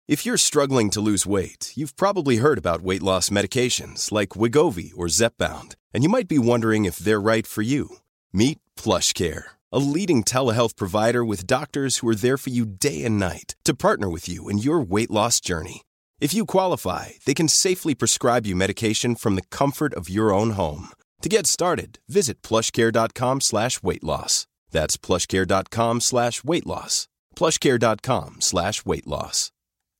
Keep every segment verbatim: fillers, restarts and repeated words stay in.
If you're struggling to lose weight, you've probably heard about weight loss medications like Wegovy or Zepbound, and you might be wondering if they're right for you. Meet PlushCare, a leading telehealth provider with doctors who are there for you day and night to partner with you in your weight loss journey. If you qualify, they can safely prescribe you medication from the comfort of your own home. To get started, visit plushcare.com slash weight loss. That's plushcare.com slash weight loss. plushcare.com slash weight loss.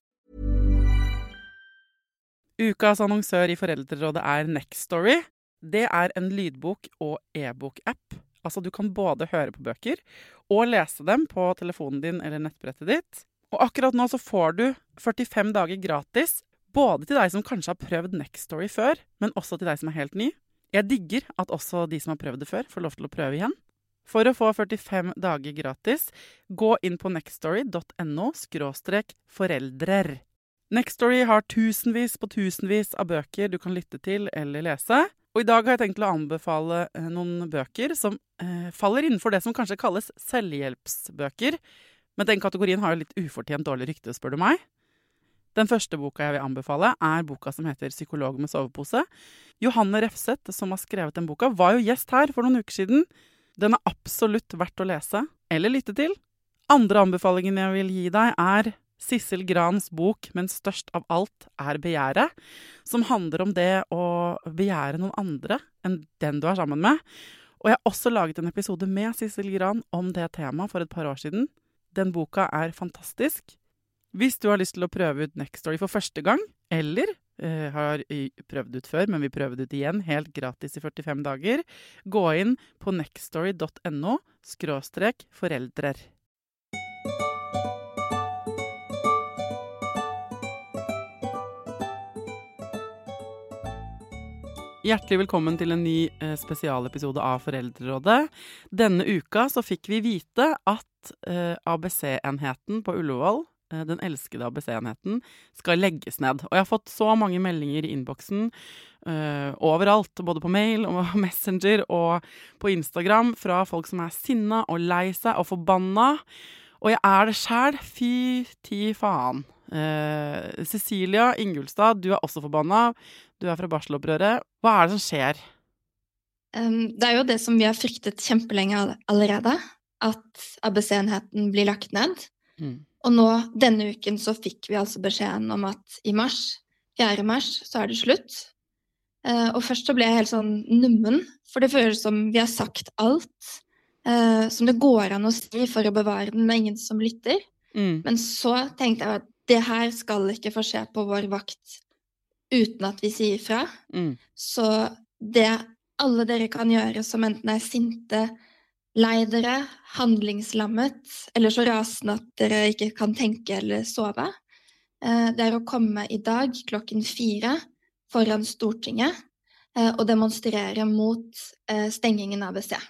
Ukas annonsør i Foreldrerådet er Nextory. Det er en lydbok- og e-bok-app. Altså du kan både høre på bøker og lese dem på telefonen din eller nettbrettet ditt. Og akkurat nå så får du førtifem dager gratis, både til deg som kanskje har prøvd Nextory før, men også til deg som er helt ny. Jeg digger at også de som har prøvd det før får lov til å prøve igjen. For å få førtifem dager gratis, gå inn på nextory.no skråstrek foreldrer. Nextory har tusenvis på tusenvis av bøker du kan lytte til eller lese. Og i dag har jeg tenkt å anbefale noen bøker som eh, faller innenfor det som kanskje kalles selvhjelpsbøker. Men den kategorien har jo litt ufortjent dårlig rykte, spør du meg. Den første boka jeg vil anbefale er boka som heter Psykolog med sovepose. Johanne Refseth, som har skrevet den boka, var jo gjest her for noen uker siden. Den er absolutt verdt å lese eller lytte til. Andre anbefalingen jeg vil gi deg er Sissel Grans bok, men størst av alt er begjæret, som handler om det å begjære noen andre enn den du er sammen med. Og jeg har også laget en episode med Sissel Gran om det temaet for et par år siden. Den boka er fantastisk. Hvis du har lyst til å prøve ut Nextory for første gang, eller eh, har prøvd ut før, men vil prøve det ut igjen, helt gratis i førtifem dager, gå inn på nextory.no skråstrek foreldrer. Hjertelig velkommen til en ny eh, spesialepisode av Foreldrerådet. Denne uka så fikk vi vite at eh, A B C-enheten på Ullevål, eh, den elskede A B C-enheten, skal legges ned. Og jeg har fått så mange meldinger i innboksen eh, overalt, både på mail og Messenger og på Instagram, fra folk som er sinna og lei seg og forbanna. Og jeg er det selv, fy ti faen. Eh, Cecilia Ingulstad, du er også forbanna. Du er fra barselopprøret. Hva er det som skjer? Um, det er jo det som vi har fryktet kjempelenge allerede, at A B C-enheten blir lagt ned. Mm. Og nå, denne uken, så fikk vi altså beskjeden om at i mars, fjerde mars, så er det slutt. Uh, og først så ble jeg helt sånn nummen, for det føles som vi har sagt alt uh, som det går an å si for å bevare den med ingen som lytter. Mm. Men så tenkte jeg at det her skal ikke få skje på vår vakt uten at vi sier fra. Mm. Så det alle dere kan gjøre som enten er sinte, lei dere, handlingslammet, eller så rasende at dere ikke kan tenke eller sove, det er å komme i dag klokken fire foran Stortinget og demonstrere mot stengingen av A B C.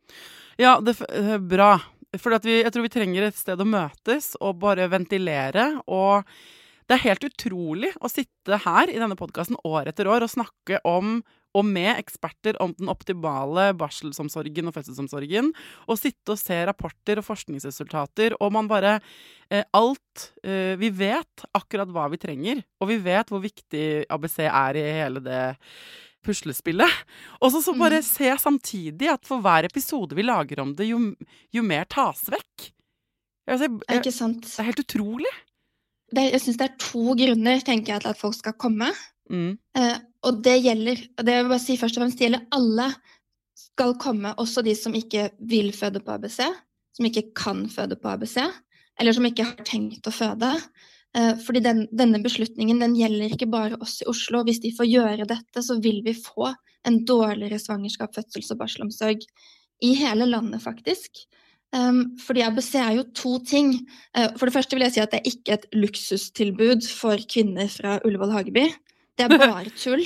Ja, det er bra. For at vi, jeg tror vi trenger et sted å møtes og bare ventilere, og det er helt utrolig å sitte her i denne podcasten år etter år og snakke om, og med eksperter om den optimale barselsomsorgen og fødselsomsorgen, og sitte og se rapporter og forskningsresultater, og man bare, eh, alt, eh, vi vet akkurat hva vi trenger, og vi vet hvor viktig A B C er i hele det puslespillet. Og så, så bare mm. se samtidig at for hver episode vi lager om det, jo, jo mer tas vekk. Altså, jeg, jeg, Ikke sant? Det er helt utrolig. Det, jeg synes det er to grunner, tenker jeg, til at folk skal komme. Mm. Eh, og det gjelder, og det vil jeg bare si først og fremst, det gjelder alle skal komme, også de som ikke vil føde på A B C, som ikke kan føde på A B C, eller som ikke har tenkt å føde. Eh, fordi den, denne beslutningen, den gjelder ikke bare oss i Oslo. Hvis de får gjøre dette, så vil vi få en dårligere svangerskap, fødsels- og barselomsorg i hele landet, faktisk. Um, fordi A B C er jo to ting. Uh, for det første vil jeg si at det er ikke et luksustilbud for kvinner fra Ullevål Hageby. Det er bare tull.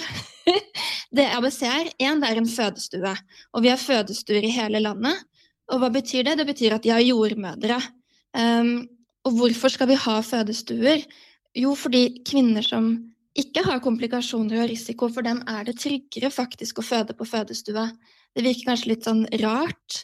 Det A B C er, en, det er en fødestue. Og vi har fødestuer i hele landet. Og hva betyr det? Det betyr at de har jordmødre. Um, og hvorfor skal vi ha fødestuer? Jo, fordi kvinner som ikke har komplikasjoner og risiko, for dem er det tryggere faktisk å føde på fødestue. Det virker kanskje litt sånn rart,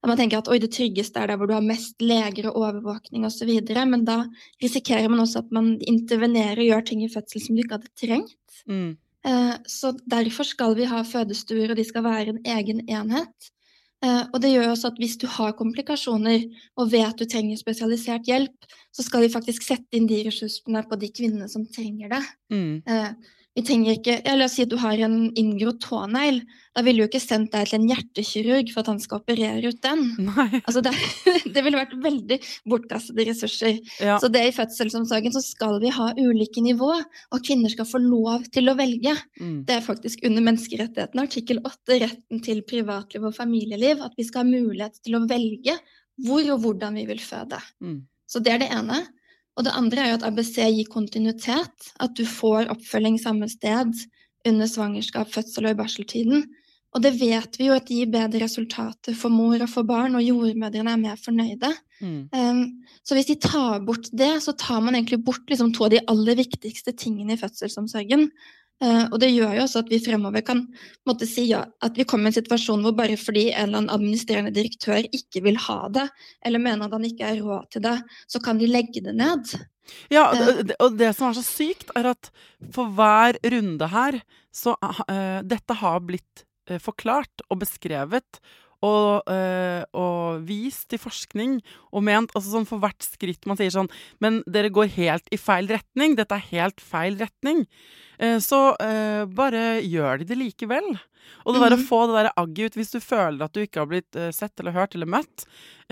man tenker at oi, det tryggeste er der hvor du har mest leger og overvåkning og så videre, men da risikerer man også at man intervenerer og gjør ting i fødsel som du ikke hadde trengt. Mm. Eh, så derfor skal vi ha fødestuer, og de skal være en egen enhet. Uh, og det gjør også at hvis du har komplikasjoner og vet at du trenger spesialisert hjelp, så skal vi faktisk sette inn de ressursene på de kvinnene som trenger det. Mm. Uh, vi trenger ikke, ja, la oss si at du har en inngrodd tånegl, da vil du jo ikke sendt deg til en hjertekirurg for at han skal operere ut den. Nei. Altså det, det ville vært veldig bortkastede ressurser. Ja. Så det i fødselsomsorgen så skal vi ha ulike nivå, og kvinner skal få lov til å velge. Mm. Det er faktisk under menneskerettigheten, artikkel åtte, retten til privatliv og familieliv, at vi skal ha mulighet til å velge hvor og hvordan vi vil føde. Mm. Så det er det ene. Og det andre er jo at A B C gir kontinuitet, at du får oppfølging samme sted under svangerskap, fødsel og i barseltiden. Og det vet vi jo at det gir bedre resultater for mor og for barn, og jordmødrene er mer fornøyde. Mm. Um, så hvis de tar bort det, så tar man egentlig bort liksom to av de aller viktigste tingene i fødselsomsorgen. Uh, og det gjør jo også at vi fremover kan måtte si ja, at vi kommer i en situasjon hvor bare fordi en eller annen administrerende direktør ikke vil ha det, eller mener at han ikke er råd til det, så kan de legge det ned. Ja, uh, og det som er så sykt er at for hver runde her, så uh, dette har blitt uh, forklart og beskrevet, og, øh, og vist i forskning, og ment, altså sånn for hvert skritt man sier sånn, men dere går helt i feil retning, dette er helt feil retning, eh, så eh, bare gjør de det likevel. Og det der mm-hmm. å få det der agget ut, hvis du føler at du ikke har blitt uh, sett eller hørt eller møtt,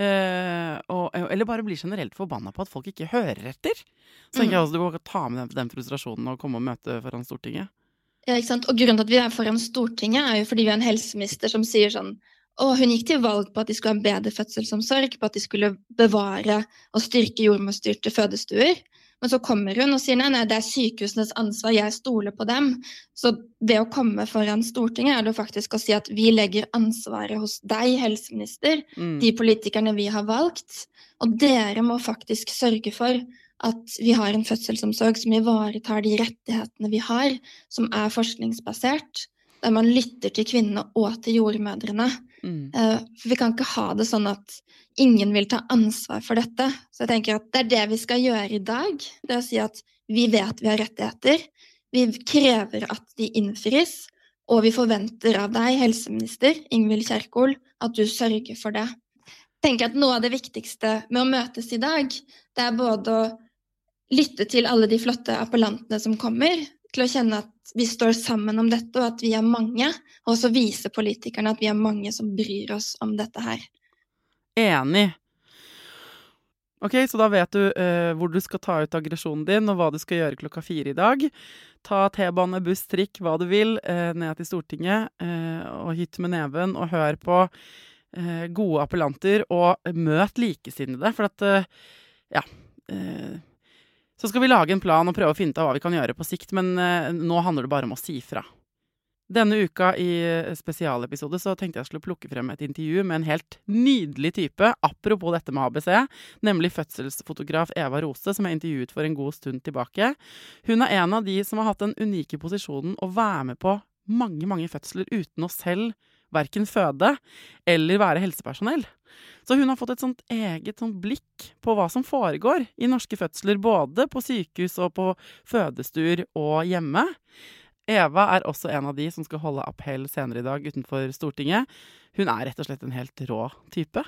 eh, og, eller bare blir generelt forbannet på at folk ikke hører etter, så tenker mm. jeg også du kan ta med den, den frustrasjonen og komme og møte foran Stortinget. Ja, ikke sant? Og grunnen til at vi er foran Stortinget er jo fordi vi har en helseminister som sier sånn, og hun gikk til valg på at de skulle ha en bedre fødselsomsorg, på at de skulle bevare og styrke jordmorstyrte fødestuer. Men så kommer hun og sier nei, nei, det er sykehusenes ansvar, jeg stoler på dem. Så ved å komme foran Stortinget er det faktisk å si at vi legger ansvaret hos deg, helseminister, mm. de politikerne vi har valgt, og dere må faktisk sørge for at vi har en fødselsomsorg som ivaretar de rettighetene vi har, som er forskningsbasert, der man lytter til kvinnene og til jordmødrene. Mm. Uh, for vi kan ikke ha det sånn at ingen vil ta ansvar for dette. Så jeg tenker at det er det vi skal gjøre i dag. Det er å si at vi vet vi har rettigheter, vi krever at de innfris, og vi forventer av deg, helseminister Ingvild Kjerkol, at du sørger for det. Jeg tenker at noe av det viktigste med å møtes i dag, det er både å lytte til alle de flotte appellantene som kommer, til å kjenne at vi står sammen om dette, og at vi er mange, og også vise politikerne at vi er mange som bryr oss om dette her. Enig. Ok, så da vet du uh, hvor du skal ta ut aggresjonen din, og hva du skal gjøre klokka fire i dag. Ta T-bane, buss, trikk, hva du vil, uh, ned til Stortinget, uh, og hit med neven, og hør på uh, gode appellanter, og møt likesinnede, for at, uh, ja... Uh, Så skal vi lage en plan og prøve å finne ut av hva vi kan gjøre på sikt, men uh, nå handler det bare om å si fra. Denne uka i spesialepisode så tenkte jeg skulle plukke frem et intervju med en helt nydelig type, apropos dette med A B C, nemlig fødselsfotograf Eva Rose, som jeg intervjuet for en god stund tilbake. Hun er en av de som har hatt den unike posisjonen å være med på mange, mange fødsler uten å selv hverken føde eller være helsepersonell. Så hun har fått et sånt eget sånt blikk på hva som foregår i norske fødsler, både på sykehus og på fødestuer og hjemme. Eva er også en av de som skal holde appell senere i dag utenfor Stortinget. Hun er rett og slett en helt rå type.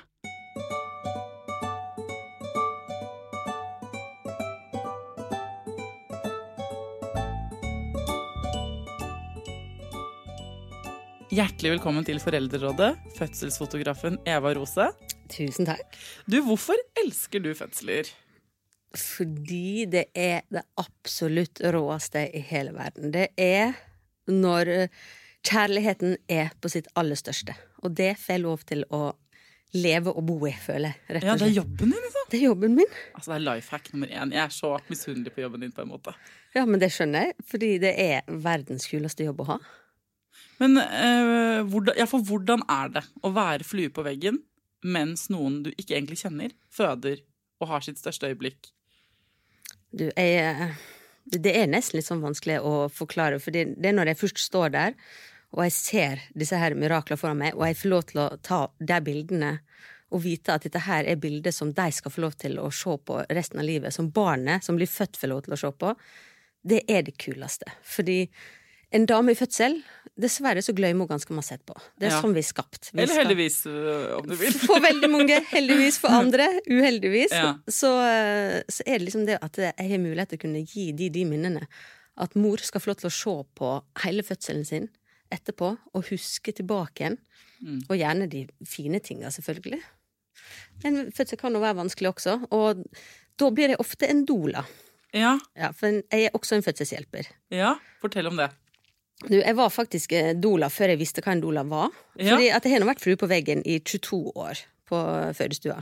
Hjertelig velkommen til Foreldrerådet, fødselsfotografen Eva Rose. Tusen takk. Du, hvorfor elsker du fødsler? Fordi det er det absolutt råeste i hele verden. Det er når kjærligheten er på sitt aller største. Og det får jeg lov til å leve og bo i, føler jeg. Rett og slett. Ja, det er jobben din, liksom. Det er jobben min. Altså, det er lifehack nummer én. Jeg er så misunnelig på jobben din på en måte. Ja, men det skjønner jeg, fordi det er verdens kuleste jobb å ha. Men øh, hvordan, ja, for hvordan er det å være flue på veggen mens noen du ikke egentlig kjenner, føder og har sitt største øyeblikk? Du, jeg, det er nesten litt sånn vanskelig å forklare, for det, det er når jeg først står der, og jeg ser disse her mirakler foran meg, og jeg får lov til å ta de bildene, å vite at dette her er bilder som de skal få lov til å se på resten av livet, som barnet som blir født får lov til å se på, det er det kuleste. Fordi en dame i fødsel, dessverre så glemmer hun ganske masse etterpå. Det er ja. Sånn vi er skapt. Vi Eller heldigvis, om du vil. For veldig mange, heldigvis for andre, uheldigvis. Ja. Så, så er det liksom det at jeg har mulighet til å kunne gi de de minnene. At mor skal få lov til å se på hele fødselen sin etterpå, og huske tilbake igjen. Mm. Og gjerne de fine tingene, selvfølgelig. Men fødsel kan jo være vanskelig også, og da blir det ofte en doula. Ja. Ja, for jeg er også en fødselshjelper. Ja, fortell om det. Du, jeg var faktisk doula før jeg visste hva en doula var. Ja. Fordi at jeg har nå vært flue på veggen i tjueto år på fødestua.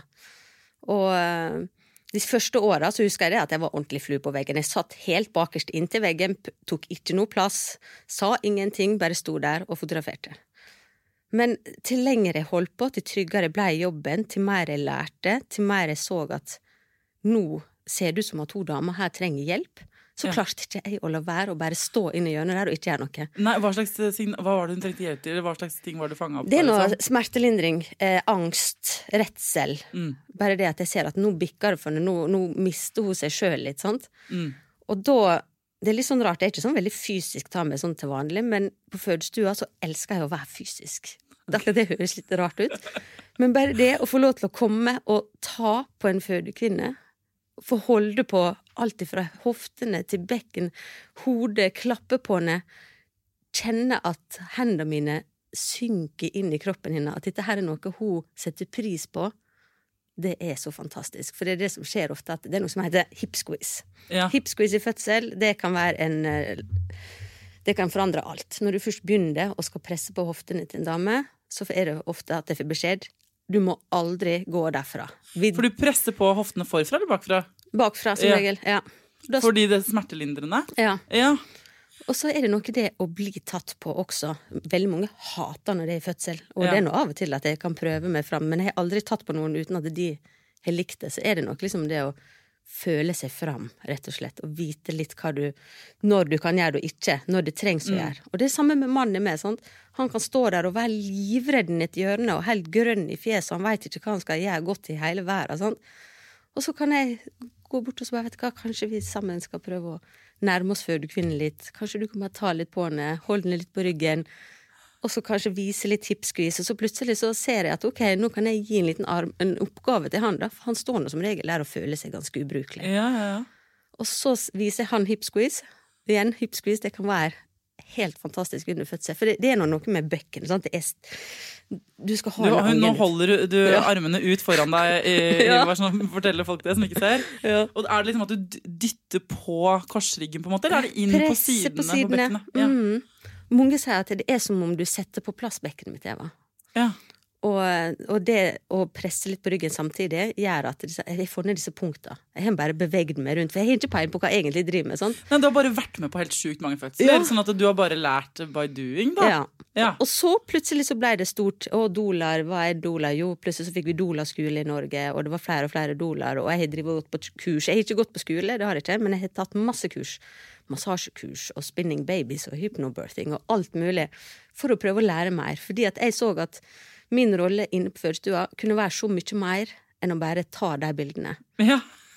Og de første årene så husker jeg det at jeg var ordentlig flue på veggen. Jeg satt helt bakerst inntil veggen, tok ikke noe plass, sa ingenting, bare stod der og fotograferte. Men til lenger jeg holdt på, til tryggere ble jobben, til mer jeg lærte, til mer jeg så at nå ser du som at to damer her trenger hjelp, så ja. Klarte ikke jeg å la være å bare stå inn i hjørnet der og ikke gjøre noe. Nei, hva slags ting, hva var det hun trengte hjelp til? Eller hva slags ting var det fanget opp? Det er noe liksom? Smertelindring, eh, angst, redsel. Mm. Bare det at jeg ser at nå bikker det for henne, nå, nå mister hun seg selv litt, sant? Mm. Og da, det er litt sånn rart, det er ikke sånn veldig fysisk ta med sånn til vanlig, men på fødestua så elsker jeg å være fysisk. Det, det høres litt rart ut. Men bare det å få lov til å komme og ta på en fødekvinne, få holde på alt fra hoftene til bekken, hodet, klappe på henne, kjenne at hendene mine synker inn i kroppen henne, at dette her er noe hun setter pris på, det er så fantastisk. For det er det som skjer ofte, at det er noe som heter hip squeeze. Ja. Hip squeeze i fødsel, det kan være en... Det kan forandre alt. Når du først begynner og skal presse på hoftene til en dame, så er det ofte at jeg får beskjed, du må aldri gå derfra. Vi... For du presser på hoftene forfra eller bakfra? Bakfra, som ja. Regel, ja. Da... Fordi det er smertelindrende? Ja. Ja. Og så er det noe det å bli tatt på også. Veldig mange hater når det er i fødsel. Og ja. Det er noe av og til at jeg kan prøve meg fram, men jeg har aldri tatt på noen uten at de har likt det. Så er det nok liksom det å føle seg fram, rett og slett, og vite litt hva du, når du kan gjøre det og ikke, når det trengs å gjøre. Mm. Og det er samme med mannen med, sant? Han kan stå der og være livredden i et hjørne og helt grønn i fjeset, han vet ikke hva han skal gjøre godt i hele verden, sant? Og så kan jeg gå bort og så bare, vet du hva, kanskje vi sammen skal prøve å nærme oss fødekvinnen litt, kanskje du kan bare ta litt på henne, holde henne litt på ryggen, og så kanskje vise litt hip-squeeze, og så plutselig så ser jeg at ok, nå kan jeg gi en liten arm, en oppgave til han da, for han står nå som regel der og føler seg ganske ubrukelig. Ja, ja, ja. Og så viser han hip-squeeze, igjen hip-squeeze, det kan være helt fantastisk under fødsel, for det, det er noe med bekken, sant? Det er, du skal ha du, nå holder du, du ja. Armene ut foran deg, i, ja. I, sånn, forteller folk det som ikke ser, ja. Og er det liksom at du dytter på korsryggen på en måte, eller er det inn på sidene, på sidene på bekkene? Ja. Mm. Mange sier at det er som om du setter på plass bekkenet mitt, Eva. Ja. Og, og det å presse litt på ryggen samtidig gjør at disse, jeg får ned disse punktene. Jeg har bare beveget meg rundt, for jeg har ikke peil på hva jeg egentlig driver med. Sånn. Nei, du har bare vært med på helt sykt mange fødsler, ja. Sånn at du har bare lært by doing, da. Ja. Ja. Og så plutselig så ble det stort, og dolar, hva er dolar? Jo, plutselig så fikk vi dolarskole i Norge, og det var flere og flere dolar, og jeg har drivet gått på kurs. Jeg har ikke gått på skole, det har jeg ikke, men jeg har tatt masse kurs. Massasjekurs og spinning babies og hypnobirthing og alt mulig for å prøve å lære mer, fordi at jeg så at min rolle inne på fødestua kunne være så mye mer enn å bare ta de bildene. Ja.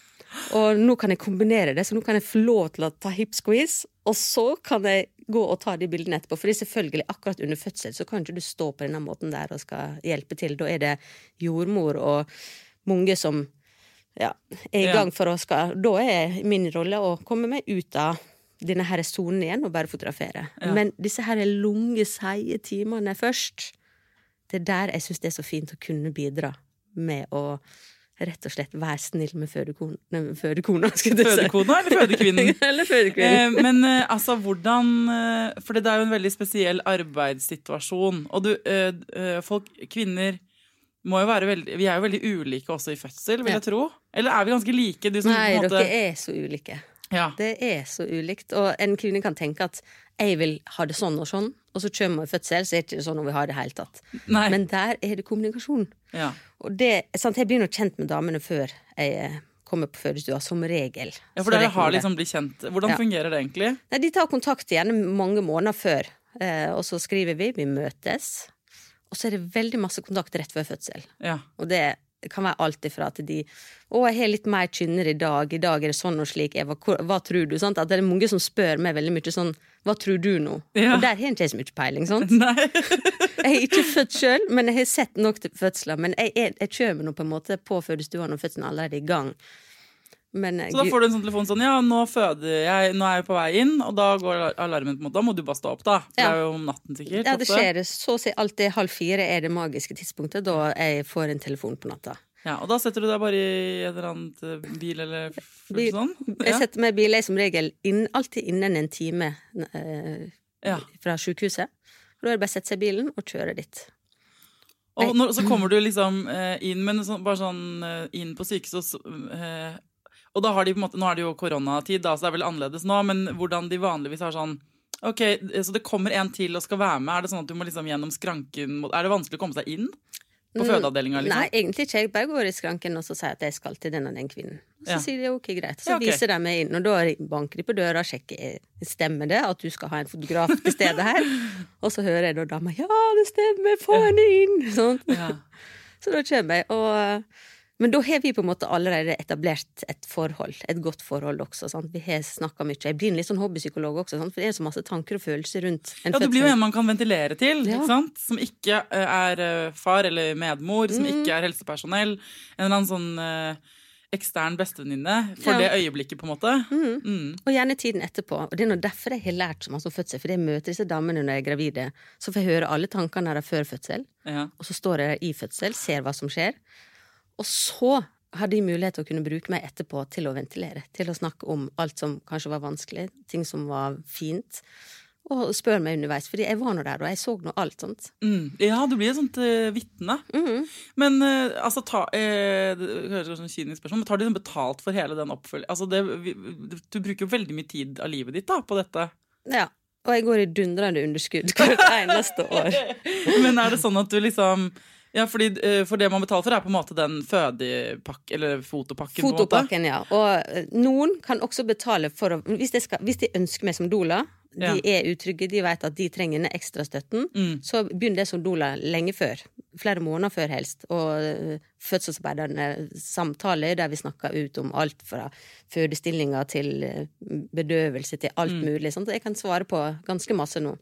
Og nå kan jeg kombinere det, så nå kan jeg få lov til å ta hip squeeze, og så kan jeg gå og ta de bildene etterpå, fordi selvfølgelig akkurat under fødsel så kan ikke du stå på denne måten der og skal hjelpe til. Da er det jordmor og mange som ja, er i gang for å skal, da er min rolle å komme meg ut av denne her zonen igjen og bare fotografere. Ja. Men disse her lange, seie timene først, det er der jeg synes det er så fint å kunne bidra med å rett og slett være snill med fødekona, fødekona skal du si. Fødekona eller fødekvinnen? Eller fødekvinnen. Eh, men eh, altså, hvordan, eh, for det er jo en veldig spesiell arbeidssituasjon, og du, eh, folk, kvinner, må jo være veldig, vi er jo veldig ulike også i fødsel, vil ja. Jeg tro. Eller er vi ganske like? Du som, Nei, på en måte... dere er så ulike. Ja. Det er så ulikt, og en kvinne kan tenke at jeg vil ha det sånn og sånn, og så kommer jeg i fødsel, så er det ikke sånn om vi har det helt tatt. Nei. Men der er det kommunikasjon. Ja. Og det, sant, jeg blir nok kjent med damene før jeg kommer på fødestua, som regel. Ja, for dere har liksom blitt kjent. Hvordan ja. Fungerer det egentlig? Nei, de tar kontakt igjen mange måneder før, eh, og så skriver vi, vi møtes, og så er det veldig masse kontakt rett før fødsel. Ja. Og det det kan være alt ifra at de å, jeg har litt mer kynner i dag, i dag er det sånn og slik, Eva, hva, hva tror du? Sant? At det er mange som spør meg veldig mye sånn, hva tror du nå? Ja. Og der har jeg ikke så mye peiling, sant? Nei. Jeg har ikke født selv, men jeg har sett nok til fødsler, men jeg, jeg, jeg kjører nå på en måte på fødestua når fødselen allerede er i gang. Men, så da får du en sånn telefon sånn, ja, nå føder jeg, nå er jeg på vei inn, og da går alarmen på en måte, da må du bare stå opp da, for ja. Det er jo om natten sikkert. Ja, det skjer, så å si alltid halv fire er det magiske tidspunktet, da jeg får en telefon på natta. Ja, og da setter du deg bare i et eller annet bil eller bil. Sånn? Ja. Jeg setter meg i bil, jeg som regel inn, alltid innen en time eh, ja. Fra sykehuset, og da er det bare å sette seg i bilen og kjøre dit. Og når, så kommer du liksom eh, inn, men så, bare sånn eh, inn på sykehuset, eh, og da har de på en måte, nå er det jo koronatid da, så det er vel annerledes nå, men hvordan de vanligvis har sånn, ok, så det kommer en til og skal være med, er det sånn at du må liksom gjennom skranken, er det vanskelig å komme seg inn på fødeavdelingen liksom? Nei, egentlig ikke, jeg bare går i skranken og så sier at jeg skal til den og den kvinnen. Så ja. Sier de ok, greit, så ja, okay. Viser de meg inn, og da banker de på døra og sjekker, stemmer det at du skal ha en fotograf til stedet her? Og så hører jeg da dama, ja, det stemmer, få henne inn, sånn. Ja. Så da kommer jeg, og... Men da har vi på en måte allerede etablert et forhold, et godt forhold også, sant? Vi har snakket mye. Jeg blir en litt sånn hobbypsykolog også, sant? For det er så masse tanker og følelser rundt en fødsel. Ja, du blir jo en man kan ventilere til, ja. Ikke sant? Som ikke er far eller medmor, som mm. ikke er helsepersonell, en eller annen sånn uh, ekstern bestevenninne for ja. Det øyeblikket på en måte. Mm. Mm. Og gjerne tiden etterpå. Og det er noe derfor jeg har lært så masse om fødsel, for jeg møter disse damene når jeg er gravide, så får jeg høre alle tankene der før fødsel, ja. Og så står jeg der i fødsel, ser hva som skjer. Og så har de mulighet til å kunne bruke meg etterpå til å ventilere, til å snakke om alt som kanskje var vanskelig, ting som var fint, og spør meg underveis, fordi jeg var nå der, og jeg så nå alt sånt. Mm. Ja, du blir et sånt uh, vittne. Mm-hmm. Men uh, altså, ta, uh, det høres ut som en kynisk spørsmål, men tar de betalt for hele den oppfølgingen? Altså, det, vi, du bruker jo veldig mye tid av livet ditt da, på dette. Ja, og jeg går i dundrende underskudd hvert eneste år. Men er det sånn at du liksom... Ja, fordi, for det man betaler for er på en måte den fødepakken, eller fotopakken. Fotopakken, ja. Og noen kan også betale for å, hvis de, skal, hvis de ønsker meg som doula, de ja. Er utrygge, de vet at de trenger den ekstra støtten, mm. så begynner det som doula lenge før, flere måneder før helst, og fødselsarbeiderne samtaler der vi snakker ut om alt fra fødestillinger til bedøvelse til alt mm. mulig, sånn at jeg kan svare på ganske masse nå.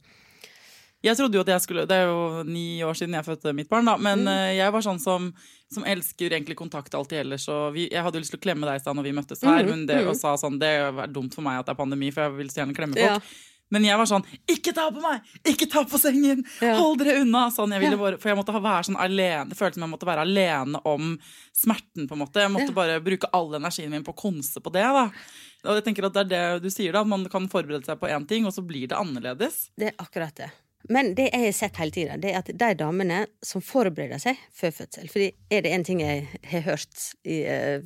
Jeg trodde jo at jeg skulle, det er jo ni år siden jeg fødte mitt barn da, men mm. jeg var sånn som, som elsker egentlig kontakt alltid ellers, og vi, jeg hadde jo lyst til å klemme deg i stedet når vi møttes her, mm. men det og sa sånn, det er dumt for meg at det er pandemi, for jeg vil så gjerne klemme folk. Ja. Men jeg var sånn, ikke ta på meg, ikke ta på sengen, ja. Hold dere unna, sånn, jeg ville bare, for jeg måtte være sånn alene, det føltes som jeg måtte være alene om smerten på en måte, jeg måtte ja. Bare bruke all energien min på å konse på det da. Og jeg tenker at det er det du sier da, at man kan forberede seg på en ting, og så blir det annerledes. Det er akkurat det. Men det jeg har sett hele tiden, det er at de damene som forbereder seg før fødsel, fordi er det en ting jeg har hørt i,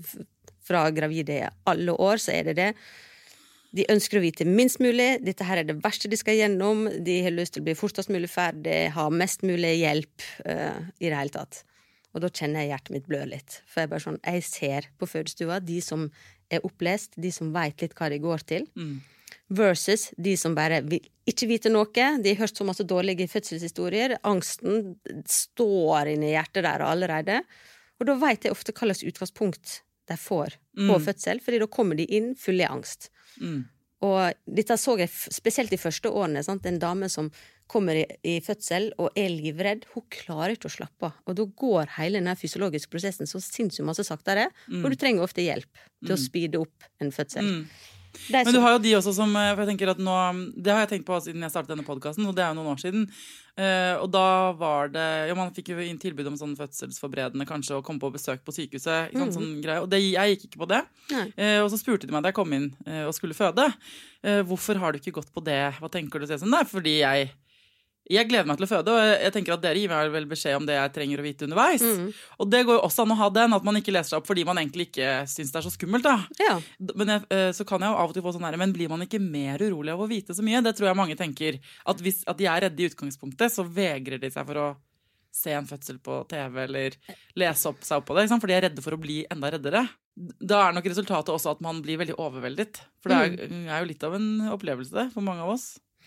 fra gravide i alle år, så er det det. De ønsker å vite minst mulig, dette her er det verste de skal gjennom, de har lyst til å bli fortest mulig ferdig, ha mest mulig hjelp uh, i det hele tatt. Og da kjenner jeg hjertet mitt blør litt, for jeg bare sånn, jeg ser på fødestua, de som er opplest, de som vet litt hva de går til, mm. versus de som bare vil ikke vite noe, de har hørt så masse dårlige fødselshistorier, angsten står inne i hjertet der allerede, og da vet jeg ofte hva slags utgangspunkt de får på mm. fødsel, fordi da kommer de inn fulle i angst. Mm. Og dette så jeg spesielt de første årene, sant? En dame som kommer i, i fødsel og er livredd, hun klarer ikke å slappe av, og da går hele denne fysiologiske prosessen så sinnssykt masse saktere, mm. og du trenger ofte hjelp til å speede opp en fødsel. Mm. Men du har jo de også som, for jeg tenker at nå, det har jeg tenkt på siden jeg startet denne podcasten, og det er jo noen år siden, uh, og da var det, ja, man fikk jo inn tilbud om sånn fødselsforberedende kanskje, å komme på besøk på sykehuset, ikke sant, mm. sånn greie, og det, jeg gikk ikke på det, uh, og så spurte de meg da jeg kom inn uh, og skulle føde, uh, hvorfor har du ikke gått på det, hva tenker du til sånn? Nei, fordi jeg Jeg gleder meg til å føde, og jeg tenker at dere gir meg vel beskjed om det jeg trenger å vite underveis. Mm. Og det går jo også an å ha den, at man ikke leser seg opp fordi man egentlig ikke synes det er så skummelt da. Ja. Men jeg, så kan jeg jo av og til få sånn her, men blir man ikke mer urolig av å vite så mye? Det tror jeg mange tenker, at hvis at de er redde i utgangspunktet, så vegrer de seg for å se en fødsel på T V, eller lese opp seg opp på det, for de er redde for å bli enda reddere. Da er nok resultatet også at man blir veldig overveldet, for det er, er jo litt av en opplevelse for mange av oss.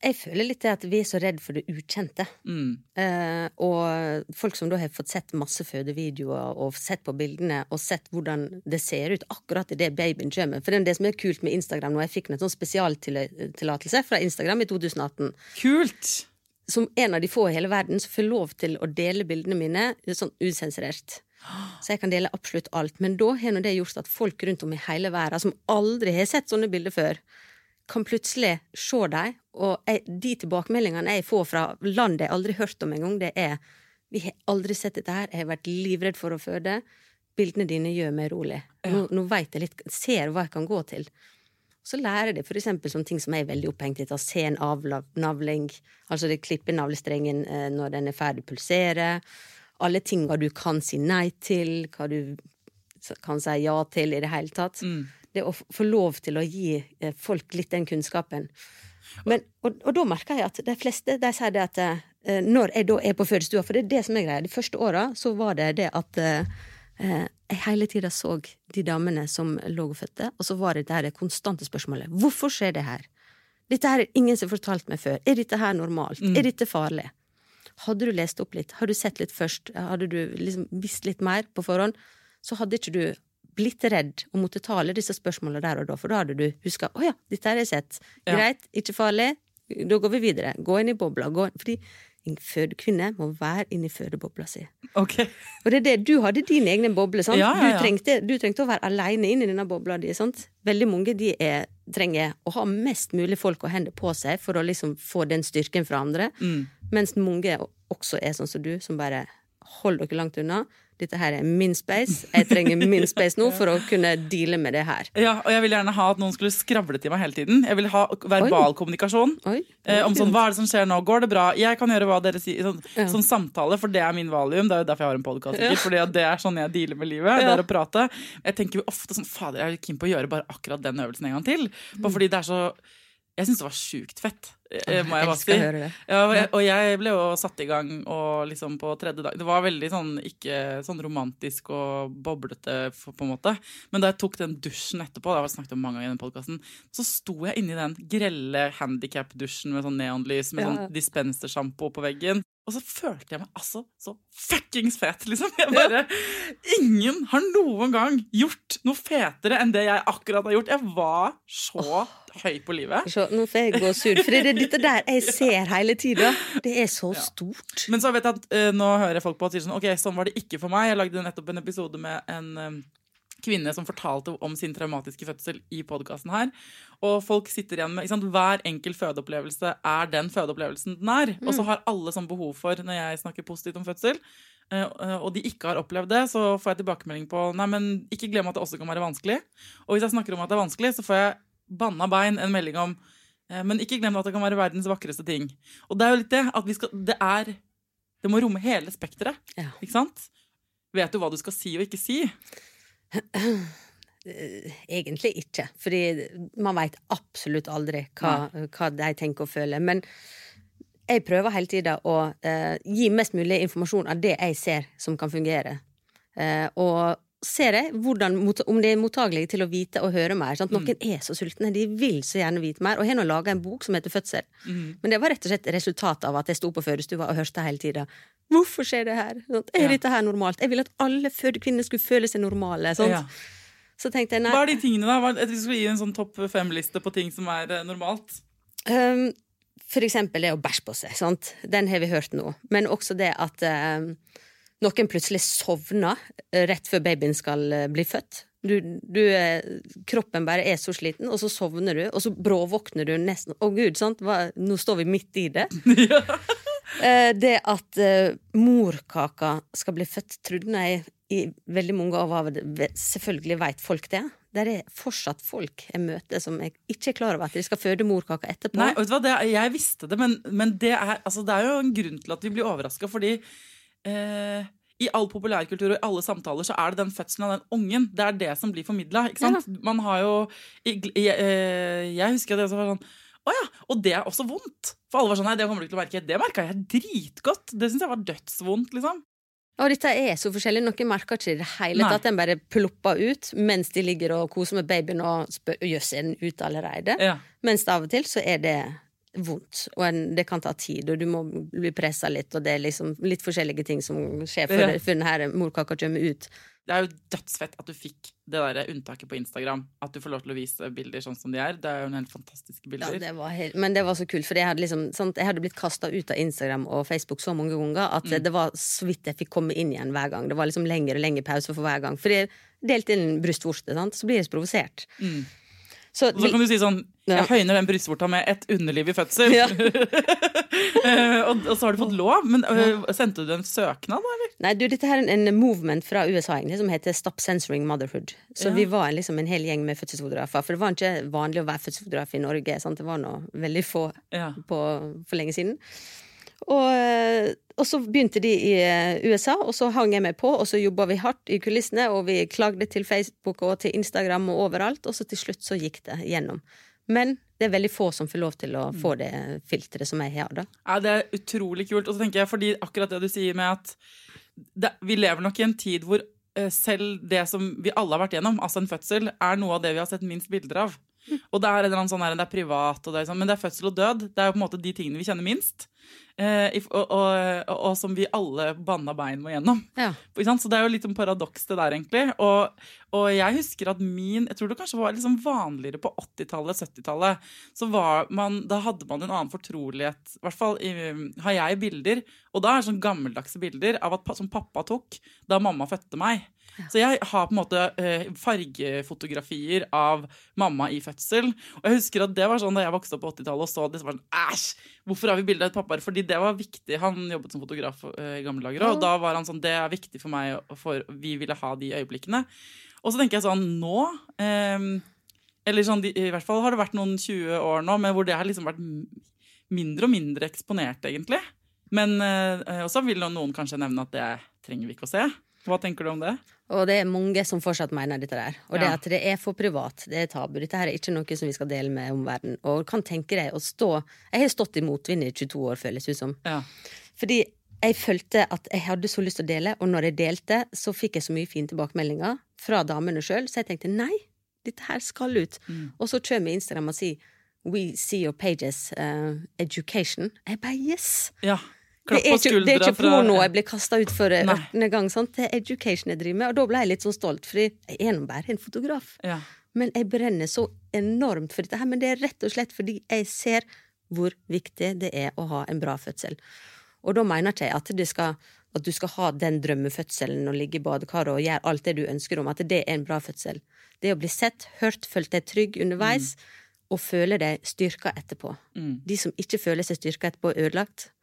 jeg føler litt at vi er så redd for det ukjente. Mm. Eh, og folk som da har fått sett masse fødevideoer og sett på bildene og sett hvordan det ser ut akkurat i det babyen kommer. For det er det som er kult med Instagram nå. Jeg fikk en sånn spesialtillatelse fra Instagram i to tusen atten. Kult! Som en av de få i hele verden som får lov til å dele bildene mine sånn usensurert. Så jeg kan dele absolutt alt. Men da har det gjort at folk rundt om i hele verden som aldri har sett sånne bilder før, kan plutselig se deg, og jeg, de tilbakemeldingene jeg får fra landet jeg aldri hørt om en gang, det er, vi har aldri sett dette her, jeg har vært livredd for å føde, bildene dine gjør meg rolig. Nå, nå vet jeg litt, ser hva jeg kan gå til. Så lærer de for eksempel sånne ting som jeg er veldig opphengt i, å se en avnavling, altså det klipper navlestrengen eh, når den er ferdig pulsere, alle tingene du kan si nei til, hva du kan si ja til i det hele tatt. Mm. Det å få lov til å gi folk litt den kunnskapen. Men, og, og da merker jeg at de fleste, de sier det at eh, når jeg da er på fødestua, for det er det som er greia, de første årene så var det det at eh, jeg hele tiden så de damene som lå og fødte, og så var det der det konstante spørsmålet, hvorfor skjer det her? Dette her er ingen som har fortalt meg før. Er dette her normalt? Mm. Er dette farlig? Hadde du lest opp litt? Har du sett litt først? Hadde du liksom visst litt mer på forhånd? Så hadde ikke du blitt redd og måtte ta alle disse spørsmålene der og da, for da hadde du husket, åja, oh dette har jeg sett. Ja. Greit, ikke farlig, da går vi videre. Gå inn i bobla. Gå inn. Fordi en fødekvinne må være inn i fødebobla si. Okay. Og det er det, du hadde din egen boble, sant? Ja, ja, ja. Du, trengte, du trengte å være alene inn i denne bobla di, sant? Veldig mange, de er, trenger å ha mest mulig folk å hende på seg for å liksom få den styrken fra andre, mm. mens mange også er sånn som du, som bare hold dere langt unna. Dette her er min space. Jeg trenger min space nå for å kunne deale med det her. Ja, og jeg vil gjerne ha at noen skulle skravle til meg hele tiden. Jeg vil ha verbal Oi. kommunikasjon. Oi. Eh, om sånn, hva er det som skjer nå? Går det bra? Jeg kan gjøre hva dere sier. Sånn, ja. sånn samtale, for det er min valium. Det er jo derfor jeg har en podcast. Ja. Fordi det er sånn jeg dealer med livet. Ja. Det er å prate. Jeg tenker jo ofte sånn, fader, jeg er keen på å gjøre bare akkurat den øvelsen en gang til. Bare fordi det er så... Jeg synes det var sjukt fett, må jeg bare si. Ja, og, jeg, og jeg ble jo satt i gang og liksom på tredje dag. Det var veldig sånn, ikke sånn romantisk og boblete på en måte. Men da jeg tok den dusjen etterpå, det har jeg snakket om mange ganger i den podcasten, så sto jeg inne i den grelle handicap-dusjen med sånn neonlys, med ja. sånn dispenser-shampoo på veggen. Og så følte jeg meg altså så fuckings fet, liksom. Jeg bare, ingen har noen gang gjort noe fetere enn det jeg akkurat har gjort. Jeg var så oh. høy på livet. Så, nå får jeg gå sur, for det er dette der jeg ser hele tiden. Det er så ja. stort. Men så vet jeg at uh, nå hører jeg folk på at sier sånn, ok, sånn var det ikke for meg. Jeg lagde nettopp en episode med en... Um, kvinne som fortalte om sin traumatiske fødsel i podcasten her, og folk sitter igjen med, ikke sant, hver enkel fødeopplevelse er den fødeopplevelsen den er, mm. og så har alle sånn behov for, når jeg snakker positivt om fødsel, og de ikke har opplevd det, så får jeg tilbakemelding på, nei, men ikke glem at det også kan være vanskelig, og hvis jeg snakker om at det er vanskelig, så får jeg banna bein en melding om, men ikke glem at det kan være verdens vakreste ting. Og det er jo litt det, at vi skal, det er, det må romme hele spektret, ja. Ikke sant? Vet du hva du skal si og ikke si? Egentlig ikke, fordi man vet absolutt aldri hva, hva de tenker og føler, men jeg prøver hele tiden å uh, gi mest mulig informasjon av det jeg ser som kan fungere, uh, og ser jeg hvordan, om det er mottagelig til å vite og høre mer, sant? Noen mm. er så sultne, de vil så gjerne vite mer, og jeg har nå laget en bok som heter Fødsel, mm. men det var rett og slett resultat av at jeg stod på fødestua og hørte hele tiden. Hvorfor skjer det her? Er dette her normalt? Jeg vil at alle fødekvinner skulle føle seg normale. Ja. Så tenkte jeg, nei. Hva er de tingene da? Jeg tror du skulle gi en sånn topp fem-liste på ting som er uh, normalt. Um, for eksempel det å bæsje på seg, sant? Den har vi hørt nå. Men også det at uh, noen plutselig sovner rett før babyen skal uh, bli født. Du, du, uh, kroppen bare er så sliten, og så sovner du, og så bråvåkner du nesten. Å Gud, sant? Hva? Nå står vi midt i det. Ja. Det at uh, morkaka skal bli født, trodde jeg i veldig mange av det, selvfølgelig vet folk det. Der er fortsatt folk jeg møter som jeg ikke er klar over at de skal føde morkaka etterpå. Nei, vet du hva, det, jeg visste det, men, men det, er, altså, det er jo en grunn til at vi blir overrasket, fordi eh, i all populærkultur og i alle samtaler så er det den fødselen av den ungen, det er det som blir formidlet, ikke sant? Ja. Man har jo, jeg, jeg, jeg husker at det var sånn, åja, og det er også vondt. For alle var sånn, nei, det kommer du ikke til å merke. Det merket jeg dritgodt. Det synes jeg var dødsvondt, liksom. Og dette er så forskjellig. Noen merker ikke det hele tatt. Den bare plopper ut mens de ligger og koser med babyen og spør, jøss, er den ut allerede? Ja. Mens av og til så er det vondt, og en, det kan ta tid, og du må bli presset litt, og det er liksom litt forskjellige ting som skjer før, ja. før denne morkaka kommer ut. Det er jo dødsfett at du fikk det der unntaket på Instagram, at du får lov til å vise bilder sånn som de er. Det er jo en helt fantastiske bilder. Ja, det var helt, men det var så kult, for jeg hadde, liksom, sånn, jeg hadde blitt kastet ut av Instagram og Facebook så mange ganger, at mm. det var så vidt jeg fikk komme inn igjen hver gang. Det var liksom lengre og lengre pause for hver gang. For jeg delte inn brystvorte, sant? Så blir jeg provosert. Mm. Så, og så kan du si sånn, jeg høyner den brystvorta med et underliv i fødsel. Ja. og, og så har du fått lov, men uh, sendte du en søknad, eller? Nei, du, dette her er en movement fra U S A egentlig, som heter Stop Censoring Motherhood. Så ja. vi var liksom en hel gjeng med fødselsfotografer, for det var ikke vanlig å være fødselsfotograf i Norge, sant? Det var noe veldig få ja. på, for lenge siden. Og, og så begynte de i U S A, og så hang jeg med på, og så jobbet vi hardt i kulissene, og vi klagde til Facebook og til Instagram og overalt, og så til slutt så gikk det gjennom. Men det er veldig få som får lov til å få det filteret som jeg har da. Ja, det er utrolig kult, og så tenker jeg, fordi akkurat det du sier med at det, vi lever nok i en tid hvor uh, selv det som vi alle har vært gjennom, altså en fødsel, er noe av det vi har sett minst bilder av. Og det er, en sånn her, det er privat, og det er sånn, men det er fødsel og død. Det er jo på en måte de tingene vi kjenner minst. Eh, og, og, og, og som vi alle banna bein må gjennom. Ja. Så det er jo litt en paradoks det der, egentlig. Og, og jeg husker at min, jeg tror det kanskje var liksom vanligere på åttitallet, syttitallet, så var man, da hadde man en annen fortrolighet. I hvert fall i, har jeg bilder, og da er det sånn gammeldagse bilder av at, som pappa tok da mamma fødte meg. Ja. Så jeg har på en måte eh, fargefotografier av mamma i fødsel. Og jeg husker at det var sånn da jeg vokste opp på åttitallet og så det, så var det sånn, æsj, hvorfor har vi bilder av et pappa? Fordi det var viktig. Han jobbet som fotograf eh, i gamle dager, og da var han sånn, det er viktig for meg, for vi ville ha de øyeblikkene. Og så tenker jeg sånn, nå, eh, eller sånn, de, i hvert fall har det vært noen tjue år nå, men hvor det har liksom vært mindre og mindre eksponert, egentlig. Men eh, også vil noen kanskje nevne at det trenger vi ikke å se. Hva tenker du om det? Og det er mange som fortsatt mener dette der. Og det ja. at det er for privat, det er tabu. Dette her er ikke noe som vi skal dele med omverdenen. Og kan tenke deg å stå... Jeg har stått i motvind i tjueto år, føles ut som. Ja. Fordi jeg følte at jeg hadde så lyst til å dele, og når jeg delte, så fikk jeg så mye fine tilbakemeldinger fra damene selv, så jeg tenkte, nei, dette her skal ut. Mm. Og så kjører vi Instagram og sier, we see your pages, uh, education. Jeg bare, yes! Ja. Det er, ikke, det er ikke porno jeg blir kastet ut for ørtende gang, sant? Det er education jeg driver med, og da ble jeg litt sånn stolt, fordi jeg er nå bare en fotograf. Ja. Men jeg brenner så enormt for dette her, men det er rett og slett fordi jeg ser hvor viktig det er å ha en bra fødsel. Og da mener jeg at, det skal, at du skal ha den drømmefødselen og ligge i badekaret og gjøre alt det du ønsker om, at det er en bra fødsel. Det å bli sett, hørt, følt deg trygg underveis, mm. og føle deg styrka etterpå. Mm. De som ikke føler seg styrka etterpå er ødelagt,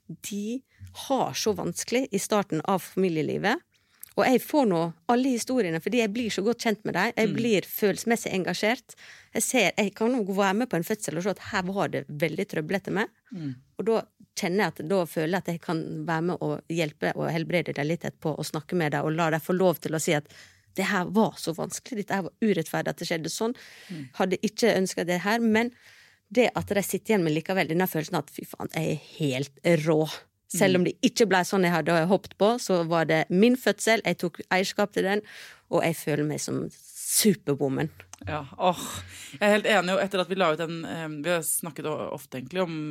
de har så vanskelig i starten av familielivet, og jeg får nå alle historiene, fordi jeg blir så godt kjent med deg, jeg blir følelsesmessig engasjert, jeg ser, jeg kan nå være med på en fødsel og se at her var det veldig trøblete med, mm. og da kjenner jeg at, da føler jeg at jeg kan være med og hjelpe og helbrede deg litt etterpå, og snakke med deg, og la deg få lov til å si at det her var så vanskelig, dette her var urettferdig at det skjedde sånn, mm. hadde ikke ønsket det her, men det at jeg sitter igjen med likevel denne følelsen at fy faen, jeg er helt rå. Selv om det ikke ble sånn jeg hadde hoppet på, så var det min fødsel, jeg tok eierskap til den, og jeg føler meg som superwoman. Ja, åh, jeg er helt enig, og etter at vi la ut en, vi har snakket ofte egentlig om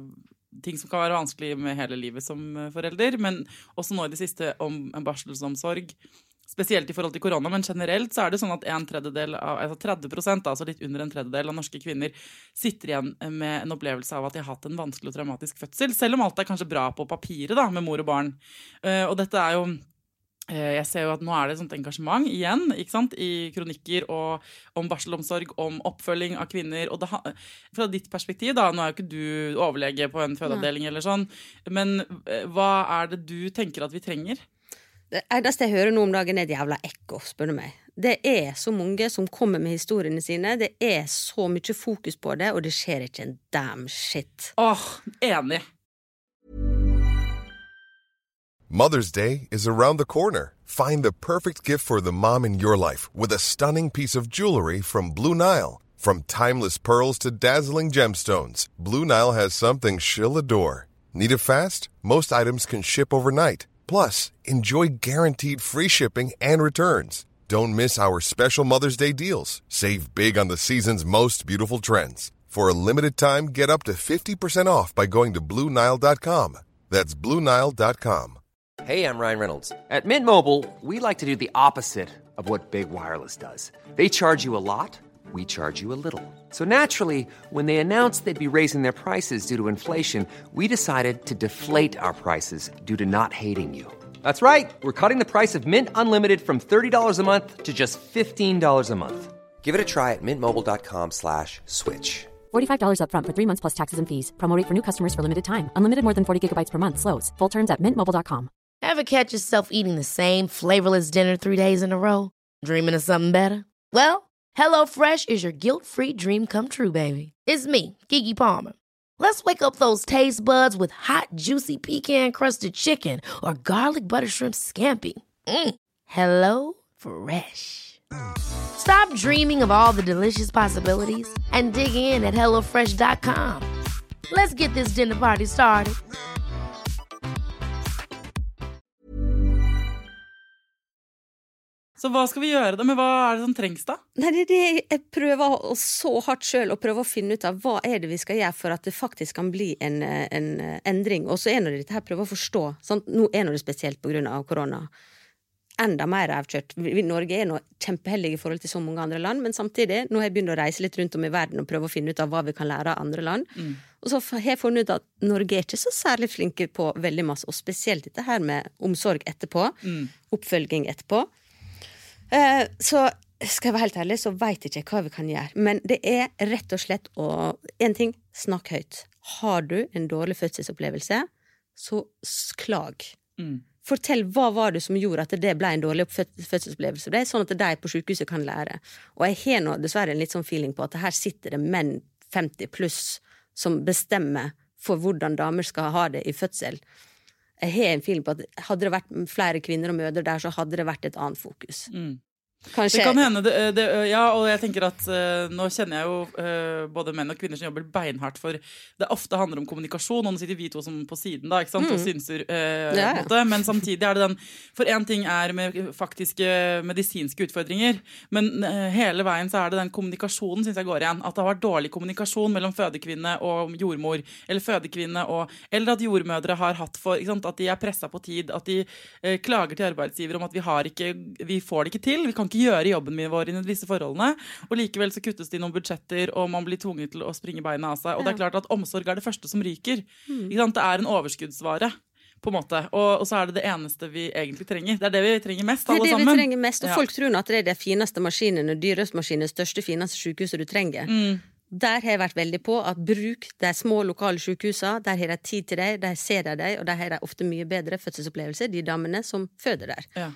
ting som kan være vanskelig med hele livet som forelder, men også nå i det siste om en barselsomsorg, spesielt i forhold til korona, men generelt så er det sånn at en tredjedel av, altså tretti prosent, altså litt under en tredjedel av norske kvinner sitter igjen med en opplevelse av at de har hatt en vanskelig og traumatisk fødsel, selv om alt er kanskje bra på papiret da, med mor og barn. Uh, og dette er jo, uh, jeg ser jo at nå er det et sånt engasjement igjen, ikke sant, i kronikker og om barselomsorg, om oppfølging av kvinner, og det, fra ditt perspektiv da, nå er jo ikke du overlege på en fødeavdeling eller sånn, men uh, hva er det du tenker at vi trenger? Det eneste jeg hører nå om dagen er et jævla ekko, spør du meg. Det er så mange som kommer med historiene sine, det er så mye fokus på det, og det skjer ikke en damn shit. Åh, enig. Mother's Day is around the corner. Find the perfect gift for the mom in your life with a stunning piece of jewelry from Blue Nile. From timeless pearls to dazzling gemstones, Blue Nile has something she'll adore. Need it fast? Most items can ship overnight. Plus, enjoy guaranteed free shipping and returns. Don't miss our special Mother's Day deals. Save big on the season's most beautiful trends. For a limited time, get up to fifty percent off by going to Blue Nile dot com. That's Blue Nile dot com. Hey, I'm Ryan Reynolds. At Mint Mobile, we like to do the opposite of what Big Wireless does. They charge you a lot, we charge you a little. So naturally, when they announced they'd be raising their prices due to inflation, we decided to deflate our prices due to not hating you. That's right. We're cutting the price of Mint Unlimited from thirty dollars a month to just fifteen dollars a month. Give it a try at mintmobile.com slash switch. forty-five dollars up front for three months plus taxes and fees. Promo rate for new customers for limited time. Unlimited more than forty gigabytes per month. Slows full terms at mint mobile dot com. Ever catch yourself eating the same flavorless dinner three days in a row? Dreaming of something better? Well, HelloFresh is your guilt-free dream come true, baby. It's me, Keke Palmer. Let's wake up those taste buds with hot, juicy pecan-crusted chicken or garlic butter shrimp scampi. Mm. Hello Fresh. Stop dreaming of all the delicious possibilities and dig in at hello fresh dot com. Let's get this dinner party started. Så hva skal vi gjøre da? Men hva er det som trengs da? Nei, det er det jeg prøver å så hardt selv og prøver å finne ut av hva er det vi skal gjøre for at det faktisk kan bli en, en endring. Og så er det dette her prøver å forstå. Sant? Nå er det spesielt på grunn av korona. Enda mer avkjørt. Vi, Norge er nå kjempeheldige i forhold til så mange andre land, men samtidig, nå har jeg begynt å reise litt rundt om i verden og prøve å finne ut av hva vi kan lære av andre land. Mm. Og så har jeg funnet ut at Norge er ikke så særlig flinke på veldig masse, og spesielt dette her med omsorg etterpå, mm. oppfølging etterpå. Uh, så skal jeg være helt ærlig, så vet jeg ikke hva vi kan gjøre. Men det er rett og slett å, en ting, snakk høyt. Har du en dårlig fødselsopplevelse, så klag. Mm. Fortell hva var det som gjorde at det ble en dårlig fødselsopplevelse. Det er sånn at de på sykehuset kan lære. Og jeg har nå dessverre en litt sånn feeling på at her sitter det menn femti pluss som bestemmer for hvordan damer skal ha det i fødsel. Jeg har en feeling på at hadde det vært flere kvinner og mødre der, så hadde det vært et annet fokus. Mm. Kanskje... Det kan hende, det, det, ja, og jeg tenker at uh, nå kjenner jeg jo uh, både menn og kvinner som jobber beinhardt for det ofte handler om kommunikasjon, og nå sitter vi to som på siden da, ikke sant, mm. og synser uh, ja, ja. Men samtidig er det den, for en ting er med faktiske medisinske utfordringer, men uh, hele veien så er det den kommunikasjonen synes jeg går igjen, at det har vært dårlig kommunikasjon mellom fødekvinne og jordmor, eller fødekvinne og, eller at jordmødre har hatt for, ikke sant, at de er presset på tid, at de uh, klager til arbeidsgiver om at vi har ikke, vi får det ikke til, vi kan ikke gjøre jobben min vår i disse forholdene, og likevel så kuttes det i noen budsjetter, og man blir tvunget til å springe beina av seg, og det er klart at omsorg er det første som ryker. Mm. Ikke sant? Det er en overskuddsvare, på en måte, og, og så er det det eneste vi egentlig trenger. Det er det vi trenger mest, alle sammen. Det er det sammen. Vi trenger mest, og ja. Folk tror at det er de fineste maskinene, dyrøstmaskinene, største, fineste sykehusene du trenger. Mm. Der har jeg vært veldig på at bruk de små lokale sykehusene, der har de tid til deg, der ser de deg, og der har de ofte mye bedre fødselsopplevelse, de damene som føder der. Ja.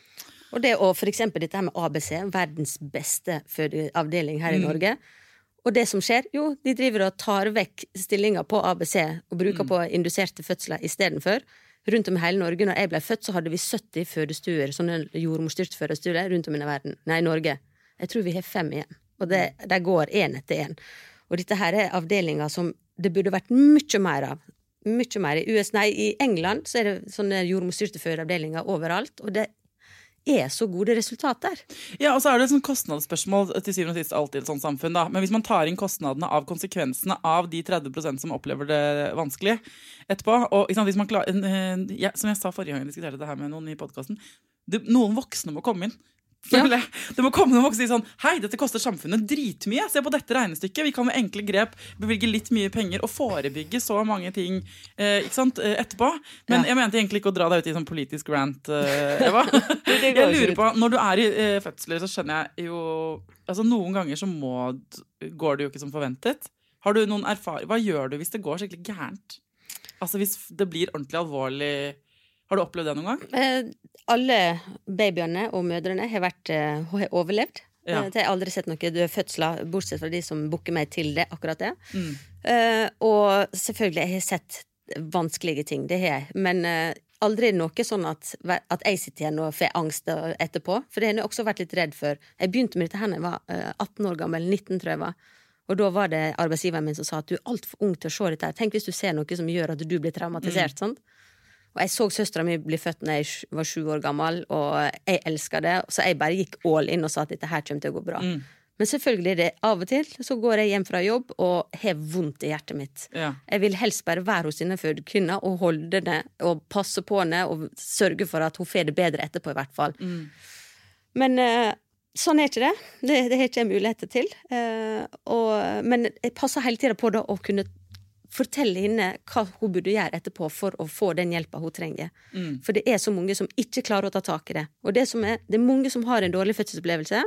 Og det og for eksempel dette her med A B C, verdens beste fødeavdeling her i mm. Norge. Og det som skjer, jo, de driver og tar vekk stillinger på A B C og bruker mm. på induserte fødsler i stedet for. Rundt om i hele Norge, når jeg ble født, så hadde vi sytti fødestuer, sånne jordmorstyrt fødestuer rundt om i verden. Nei, i Norge. Jeg tror vi har fem igjen. Og det, det går en etter en. Og dette her er avdelinger som det burde vært mye mer av. Mye mer. I U S, nei, i England så er det sånne jordmorstyrte fødeavdelinger overalt, og det er så gode resultater. Ja, og så er det et sånn kostnadsspørsmål til syvende og sist alltid i et sånt samfunn da. Men hvis man tar inn kostnadene av konsekvensene av de tretti prosent som opplever det vanskelig etterpå, og ikke sant, hvis man klarer, ja, som jeg sa forrige gang jeg diskuterte det her med noen i podcasten, det, noen voksne må komme inn. Ja. Det må komme noen voksne og si sånn, hei, dette koster samfunnet dritmye, se på dette regnestykket, vi kan med enkle grep bevilge litt mye penger og forebygge så mange ting eh, ikke sant, etterpå. Men ja. Jeg mente egentlig ikke å dra deg ut i sånn politisk rant, eh, Eva. Jeg lurer på, når du er i eh, fødsler, så skjønner jeg jo, altså noen ganger så må, går det jo ikke som forventet. Har du noen erfaring, hva gjør du hvis det går skikkelig gærent? Altså hvis det blir ordentlig alvorlig. Har du opplevd det noen gang? Eh, alle babyene og mødrene har, vært, uh, har overlevd. Ja. Uh, jeg har aldri sett noen døde fødsler, bortsett fra de som bukker meg til det, akkurat det. Mm. Uh, og selvfølgelig, jeg har sett vanskelige ting, det har jeg. Men uh, aldri noe sånn at, at jeg sitter igjen og får angst etterpå. For det har jeg også vært litt redd for. Jeg begynte med dette her da jeg var uh, atten år gammel, nitten tror jeg var. Og da var det arbeidsgiveren min som sa at du er alt for ung til å se dette her. Tenk hvis du ser noe som gjør at du blir traumatisert, mm. sånn. Og jeg så søstera mi bli født når jeg var sju år gammel, og jeg elsket det, så jeg bare gikk all in og sa at dette her kommer til å gå bra. Mm. Men selvfølgelig det, av og til så går jeg hjem fra jobb og har vondt i hjertet mitt. Ja. Jeg vil helst bare være hos denne fødekvinna og holde henne og passe på henne og sørge for at hun får det bedre etterpå i hvert fall. Mm. Men uh, sånn er ikke det. Det, det har ikke jeg muligheter til. Uh, og, men jeg passer hele tiden på da å kunne fortelle henne hva hun burde gjøre etterpå for å få den hjelpen hun trenger. Mm. For det er så mange som ikke klarer å ta tak i det. Og det, som er, det er mange som har en dårlig fødselsopplevelse,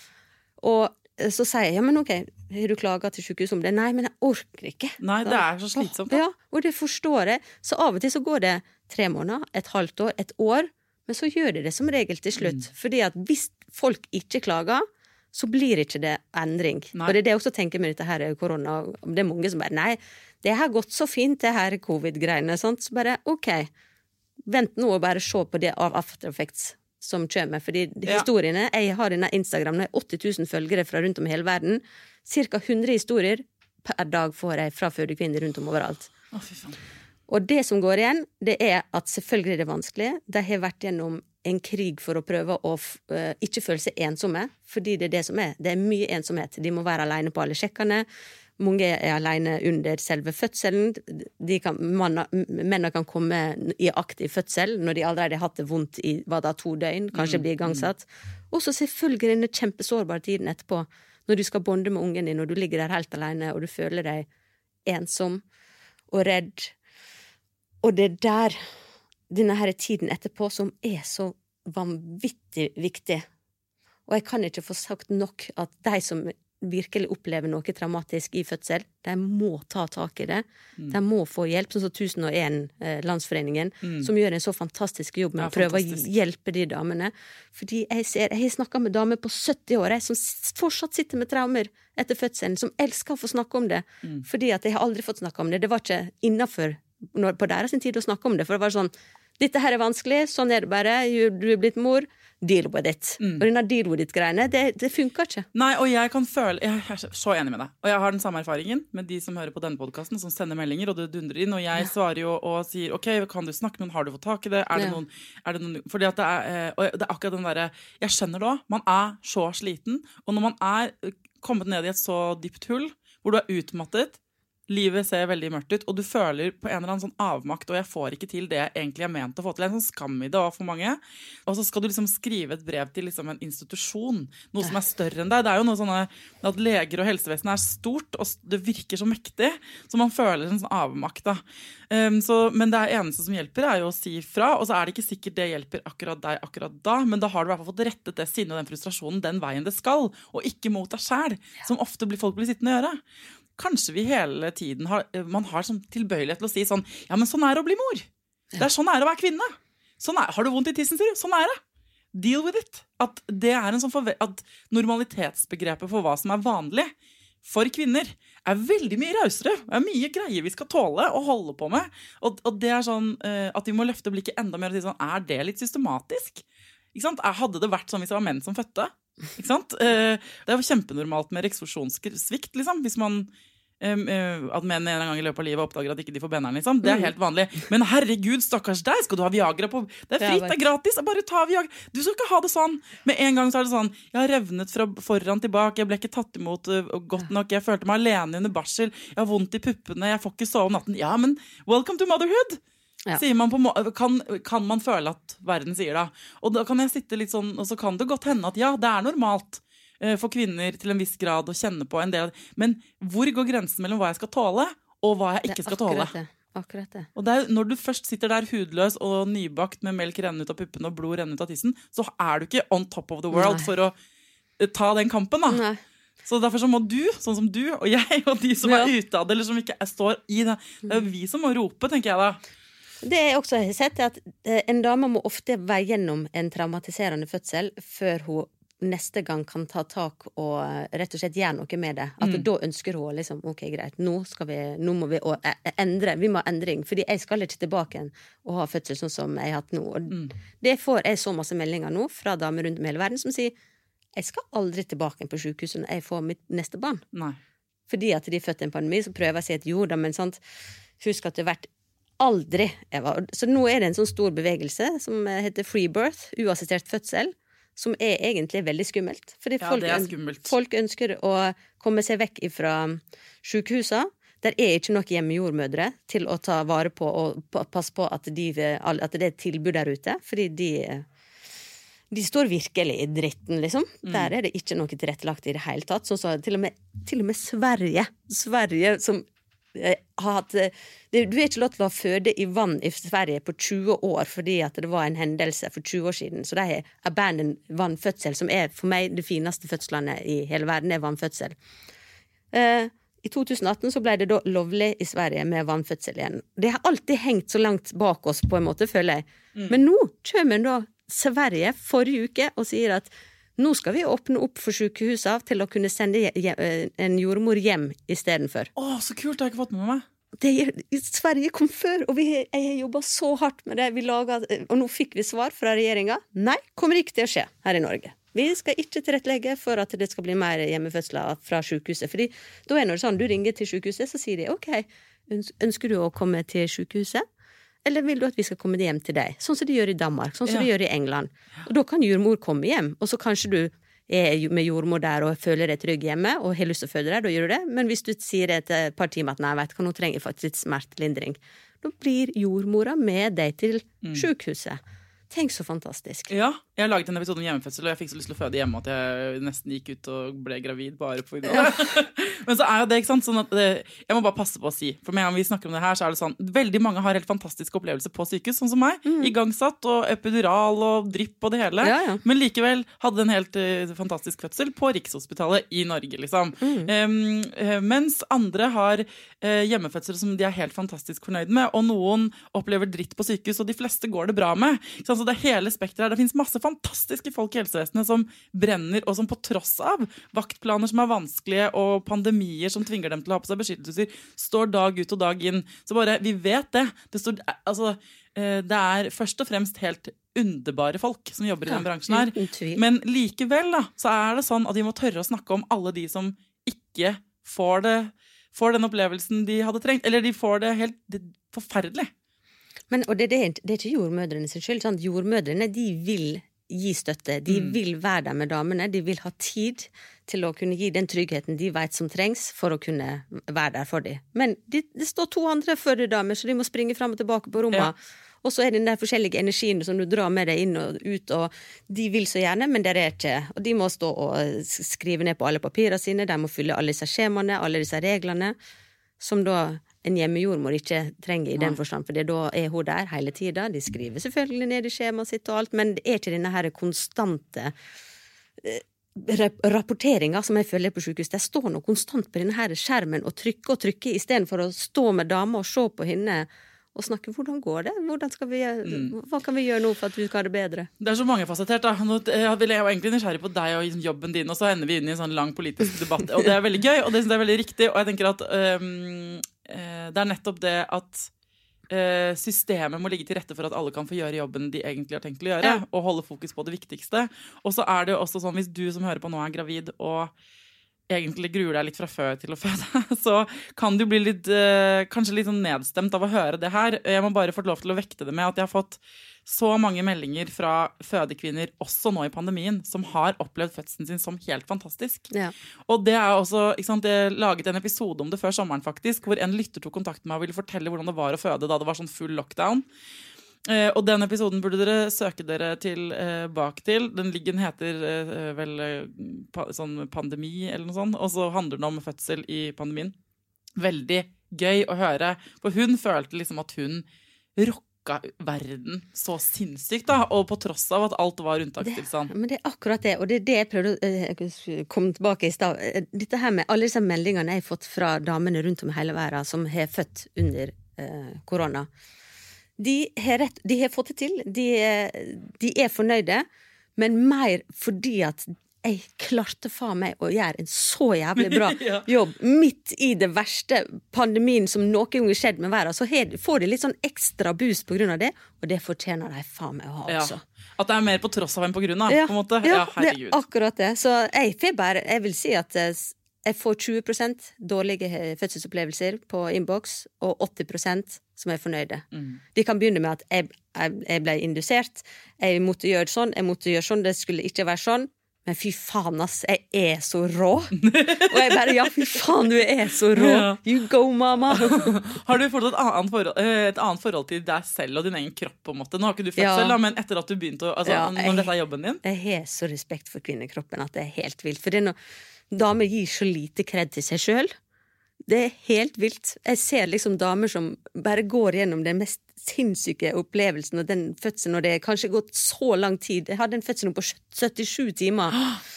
og så sier jeg, ja, men ok, har du klaget til sykehuset om det? Nei, men jeg orker ikke. Nei, det er så slitsomt. Ja, og det forstår jeg. Så av og til så går det tre måneder, et halvt år, et år, men så gjør det det som regel til slutt. Mm. Fordi at hvis folk ikke klager, så blir ikke det endring. Nei. Og det er det jeg også tenker med dette her korona. Det er mange som bare, nei, det har gått så fint, det her covid-greiene, sånt. Så bare, ok, vent nå og bare se på det av after effects som kommer. Fordi ja. Historiene, jeg har denne Instagram, det er åtti tusen følgere fra rundt om i hele verden. Cirka hundre historier per dag får jeg fra fødekvinner rundt om overalt. Å, fy faen. Og det som går igjen, det er at selvfølgelig er det vanskelig. De har vært gjennom en krig for å prøve å uh, ikke føle seg ensomme, fordi det er det som er. Det er mye ensomhet. De må være alene på alle sjekkene. Mange er alene under selve fødselen. De kan, manna, mennene kan komme i aktiv fødsel når de allerede har hatt det vondt i hva da, to døgn, kanskje mm, blir igangsatt. Mm. Og så selvfølgelig denne kjempesårbare tiden etterpå, når du skal bonde med ungen din, og du ligger der helt alene, og du føler deg ensom og redd. Og det er der denne her tiden etterpå som er så vanvittig viktig. Og jeg kan ikke få sagt nok at de som virkelig opplever noe traumatisk i fødsel, de må ta tak i det. Mm. De må få hjelp, sånn som tusen og en eh, landsforeningen, mm. som gjør en så fantastisk jobb med ja, å prøve fantastisk. Å hjelpe de damene. Fordi jeg ser, jeg har snakket med damer på sytti år, jeg, som fortsatt sitter med traumer etter fødselen, som elsker å få snakke om det. Mm. Fordi at jeg har aldri fått snakke om det. Det var ikke innenfor når, på deres tid å snakke om det, for det var sånn, dette her er vanskelig, sånn er det bare, du er blitt mor, deal with it. Mm. Og denne deal with it-greiene, det, det funker ikke. Nei, og jeg kan føle, jeg er så enig med deg, og jeg har den samme erfaringen med de som hører på denne podcasten, som sender meldinger, og det dundrer inn, og jeg ja. Svarer jo og sier, ok, kan du snakke med noen, har du fått tak i det, er det ja. noen, er det noen, fordi at det er, og det er akkurat den der, jeg skjønner det også, man er så sliten, og når man er kommet ned i et så dypt hull, hvor du er utmattet, livet ser veldig mørkt ut, og du føler på en eller annen sånn avmakt, og jeg får ikke til det jeg egentlig er ment å få til. En sånn skam i det også for mange. Og så skal du liksom skrive et brev til liksom en institusjon, noe som er større enn deg. Det er jo noe sånn at leger og helsevesen er stort, og det virker så mektig, så man føler en sånn avmakt da. Um, så, men det eneste som hjelper er jo å si fra, og så er det ikke sikkert det hjelper akkurat deg akkurat da, men da har du i hvert fall fått rettet det sinne og den frustrasjonen den veien det skal, og ikke mot deg selv, som ofte blir folk blir sittende å gjøre. Kanskje vi hele tiden har, man har sånn tilbøyelighet til å si sånn, ja, men sånn er det å bli mor. Det er sånn er det å være kvinne. Sånn er, har du vondt i tissen, sier du? Sånn er det. Deal with it. At det er en sånn forve- at normalitetsbegrepet for hva som er vanlig for kvinner er veldig mye rausere. Det er mye greier vi skal tåle og holde på med. Og, og det er sånn uh, at vi må løfte blikket enda mer og si sånn, er det litt systematisk? Ikke sant? Hadde det vært sånn hvis det var menn som fødte? Ikke sant? Uh, det er jo kjempenormalt med reksfusjonssvikt, liksom, hvis man Um, uh, at menn en gang i løpet av livet oppdager at ikke de får benneren, liksom. Det er helt vanlig. Men herregud, stakkars deg, skal du ha Viagra på? Det er fritt, det er gratis, bare ta Viagra. Du skal ikke ha det sånn. Med en gang så er det sånn, jeg har revnet fra foran tilbake, jeg ble ikke tatt imot uh, godt nok, jeg følte meg alene under barsel, jeg har vondt i puppene, jeg får ikke sove om natten. Ja, men welcome to motherhood! Ja. Sier man på, kan, kan man føle at verden sier da. Og da kan jeg sitte litt sånn, og så kan det godt hende at ja, det er normalt for kvinner til en viss grad å kjenne på en del. Men hvor går grensen mellom hva jeg skal tåle, og hva jeg ikke skal tåle? Det. Akkurat det. Og det er, når du først sitter der hudløs og nybakt med melk renne ut av puppen og blod renne ut av tissen, så er du ikke on top of the world Nei. For å ta den kampen da. Nei. Så derfor så må du, sånn som du og jeg og de som ja. Er ute av det, eller som ikke er, står i det, det er vi som må rope, tenker jeg da. Det jeg også har sett er at en dame må ofte veie gjennom en traumatiserende fødsel før hun neste gang kan ta tak og rett og slett gjøre noe med det. At mm. da ønsker hun liksom, ok, greit, nå, skal vi, nå må vi endre, vi må ha endring, fordi jeg skal ikke tilbake igjen og ha fødsel sånn som jeg har hatt nå. Og mm. det får jeg så masse meldinger nå fra damer rundt om hele verden som sier, jeg skal aldri tilbake på sykehuset når jeg får mitt neste barn. Nei. Fordi at de er født i en pandemi, så prøver jeg å si at jo da, men sant, husk at det har vært aldri, Eva. Så nå er det en sånn stor bevegelse som heter free birth, uassistert fødsel, som er egentlig veldig skummelt. Fordi Ja, folk, det er skummelt. folk ønsker å komme seg vekk fra sykehusene. Der er ikke nok hjemmejordmødre til å ta vare på og passe på at, de, at det er et tilbud der ute, fordi de, de står virkelig i dritten, liksom. Mm. Der er det ikke noe tilrettelagt i det hele tatt. Så, så til, og med, til og med Sverige, Sverige som eh, har hatt det, du er ikke lov til å føde i vann i Sverige på tjue år fordi at det var en hendelse for tjue år siden. Så de har abandoned vannfødsel, som er for meg det fineste fødslandet i hele verden, er vannfødsel. Eh, I to tusen atten så ble det da lovlig i Sverige med vannfødsel igjen. Det har alltid hengt så langt bak oss på en måte, føler jeg. Mm. Men nå kommer da Sverige forrige uke og sier at nå skal vi åpne opp for sykehuset til å kunne sende en jordmor hjem i stedet for. Åh, så kult, det har jeg ikke fått med meg. Det, Sverige kom før, og vi, jeg har jobbet så hardt med det. Vi laget, og nå fikk vi svar fra regjeringen. Nei, kommer ikke til å skje her i Norge. Vi skal ikke tilrettelegge for at det skal bli mer hjemmefødsler fra sykehuset. Fordi da er det sånn, du ringer til sykehuset, så sier de, ok, ønsker du å komme til sykehuset? Eller vil du at vi skal komme hjem til deg? Sånn som de gjør i Danmark, sånn som ja. de gjør i England. Og da kan jordmor komme hjem, og så kanskje du er med jordmor der og føler deg trygg hjemme, og har lyst til å føde deg, da gjør du det. Men hvis du sier det etter et par timer at nei, vet du hva, nå trenger jeg faktisk litt smertelindring, da blir jordmora med deg til mm. sykehuset. Tenk så fantastisk. Ja, jeg har laget en episode om hjemmefødsel, og jeg fikk så lyst til å føde hjemme at jeg nesten gikk ut og ble gravid bare på video. Ja. Men så er jo det, ikke sant, sånn at det, jeg må bare passe på å si, for med en gang vi snakker om det her, så er det sånn, veldig mange har helt fantastiske opplevelser på sykehus, sånn som meg, mm. igangsatt og epidural og drypp og det hele, ja, ja. Men likevel hadde en helt uh, fantastisk fødsel på Rikshospitalet i Norge, liksom. Mm. Um, uh, mens andre har uh, hjemmefødsel som de er helt fantastisk fornøyd med, og noen opplever dritt på sykehus, og de fleste går det bra med. Ikke sant? Så det er hele spektret her. Det finnes masse fantastiske folk i helsevesenet som brenner, og som på tross av vaktplaner som er vanskelige, og pandemier som tvinger dem til å ha på seg beskyttelsesutstyr, står dag ut og dag inn. Så bare, vi vet det. Det, står, altså, det er først og fremst helt underbare folk som jobber i den bransjen her. Men likevel da, så er det sånn at vi må tørre å snakke om alle de som ikke får det, får den opplevelsen de hadde trengt, eller de får det helt det, forferdelig. Men, og det, det, er, det er ikke jordmødrene sin skyld, sånn, jordmødrene, de vil gi støtte, de mm. vil være der med damene, de vil ha tid til å kunne gi den tryggheten de vet som trengs for å kunne være der for dem. Men det, det står to andre fødedamer, så de må springe frem og tilbake på rommet, ja. Og så er det den der forskjellige energien som du drar med deg inn og ut, og de vil så gjerne, men det er ikke, og de må stå og skrive ned på alle papirene sine, de må fylle alle disse skjemaene, alle disse reglene, som da en hjemmejordmor ikke trenger i den forstand, for da er hun der hele tiden. De skriver selvfølgelig ned i skjemaet sitt og alt, men det er ikke denne her konstante rapporteringen som jeg føler på sykehus. Det står noe konstant på denne her skjermen og trykke og trykke i stedet for å stå med dama og se på henne og snakke, hvordan går det? Hvordan skal vi, mm. Hva kan vi gjøre nå for at du skal ha det bedre? Det er så mangefasettert da. Nå vil jeg jo egentlig nysgjerrig på deg og jobben din, og så ender vi inn i en sånn lang politisk debatt, og det er veldig gøy, og det synes jeg er veldig riktig, og jeg tenker at um, det er nettopp det at uh, systemet må ligge til rette for at alle kan få gjøre jobben de egentlig har tenkt til å gjøre, ja. Og holde fokus på det viktigste. Og så er det jo også sånn, hvis du som hører på nå er gravid, og egentlig gruer deg litt fra før til å føde, så kan du bli litt, eh, kanskje litt sånn nedstemt av å høre det her. Jeg må bare få lov til å vekte det med at jeg har fått så mange meldinger fra fødekvinner, også nå i pandemien, som har opplevd fødselen sin som helt fantastisk. Ja. Og det er også, ikke sant, jeg laget en episode om det før sommeren faktisk, hvor en lytter tok kontakt med meg og ville fortelle hvordan det var å føde da det var sånn full lockdown. Uh, og den episoden burde dere søke dere til uh, bak til. Den liggen heter uh, vel uh, pa, sånn pandemi eller noe sånt, og så handler den om fødsel i pandemien. Veldig gøy å høre, for hun følte liksom at hun rocka verden så sinnssykt da, og på tross av at alt var unntakstilstand. Men det er akkurat det, og det er det jeg prøvde å uh, komme tilbake i sted. Dette her med alle disse meldingene jeg har fått fra damene rundt om i hele verden som har født under uh, korona. De har, rett, de har fått det til, de, de er fornøyde, men mer fordi at jeg klarte faen meg å gjøre en så jævlig bra jobb midt i det verste pandemien som noen gang skjedd med verden, så får de litt sånn ekstra boost på grunn av det, og det fortjener de faen meg å ha også. Ja. At det er mer på tross av enn på grunn av, ja, på en måte. Ja, ja, det er akkurat det. Så jeg, bare, jeg vil si at jeg får tjue prosent dårlige fødselsopplevelser på inbox, og åtti prosent som er fornøyde. Mm. De kan begynne med at jeg, jeg, jeg ble indusert, jeg måtte gjøre sånn, jeg måtte gjøre sånn, det skulle ikke være sånn, men fy faen ass, jeg er så rå. Og jeg bare, ja fy faen, du er så rå. You go, mama. Har du fått et annet, forhold, et annet forhold til deg selv og din egen kropp på en måte? Nå har ikke du født ja. selv, men etter at du begynte, å, altså, ja, jeg, når dette er jobben din? Jeg har så respekt for kvinnekroppen at det er helt vilt. For det er noe, damer gir så lite kred til seg selv. Det er helt vilt. Jeg ser liksom damer som bare går gjennom den mest sinnssyke opplevelsen og den fødselen, og det er kanskje gått så lang tid. Jeg hadde en fødsel på syttisju timer.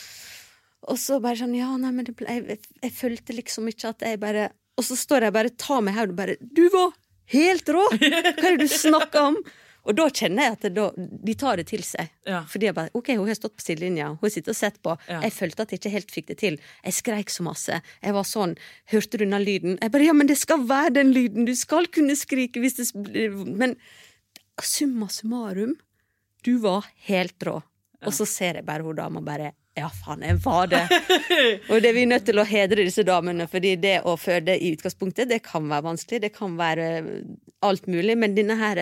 Og så bare sånn, ja, nei, men det ble, jeg, jeg, jeg følte liksom ikke at jeg bare, og så står jeg bare, ta meg her, og bare, du var helt rå! Hva er det du snakker om? Og da kjenner jeg at det, da, de tar det til seg. Ja. Fordi jeg bare, ok, hun har stått på sidelinja, hun har sittet og sett på. Ja. Jeg følte at jeg ikke helt fikk det til. Jeg skreik så masse. Jeg var sånn, hørte du den lyden? Jeg bare, ja, men det skal være den lyden. Du skal kunne skrike hvis det blir... Men summa summarum, du var helt rå. Ja. Og så ser jeg bare hun dama bare, ja faen, jeg var det. Og det er vi nødt til å hedre disse damene, fordi det å føde i utgangspunktet, det kan være vanskelig, det kan være alt mulig, men denne her...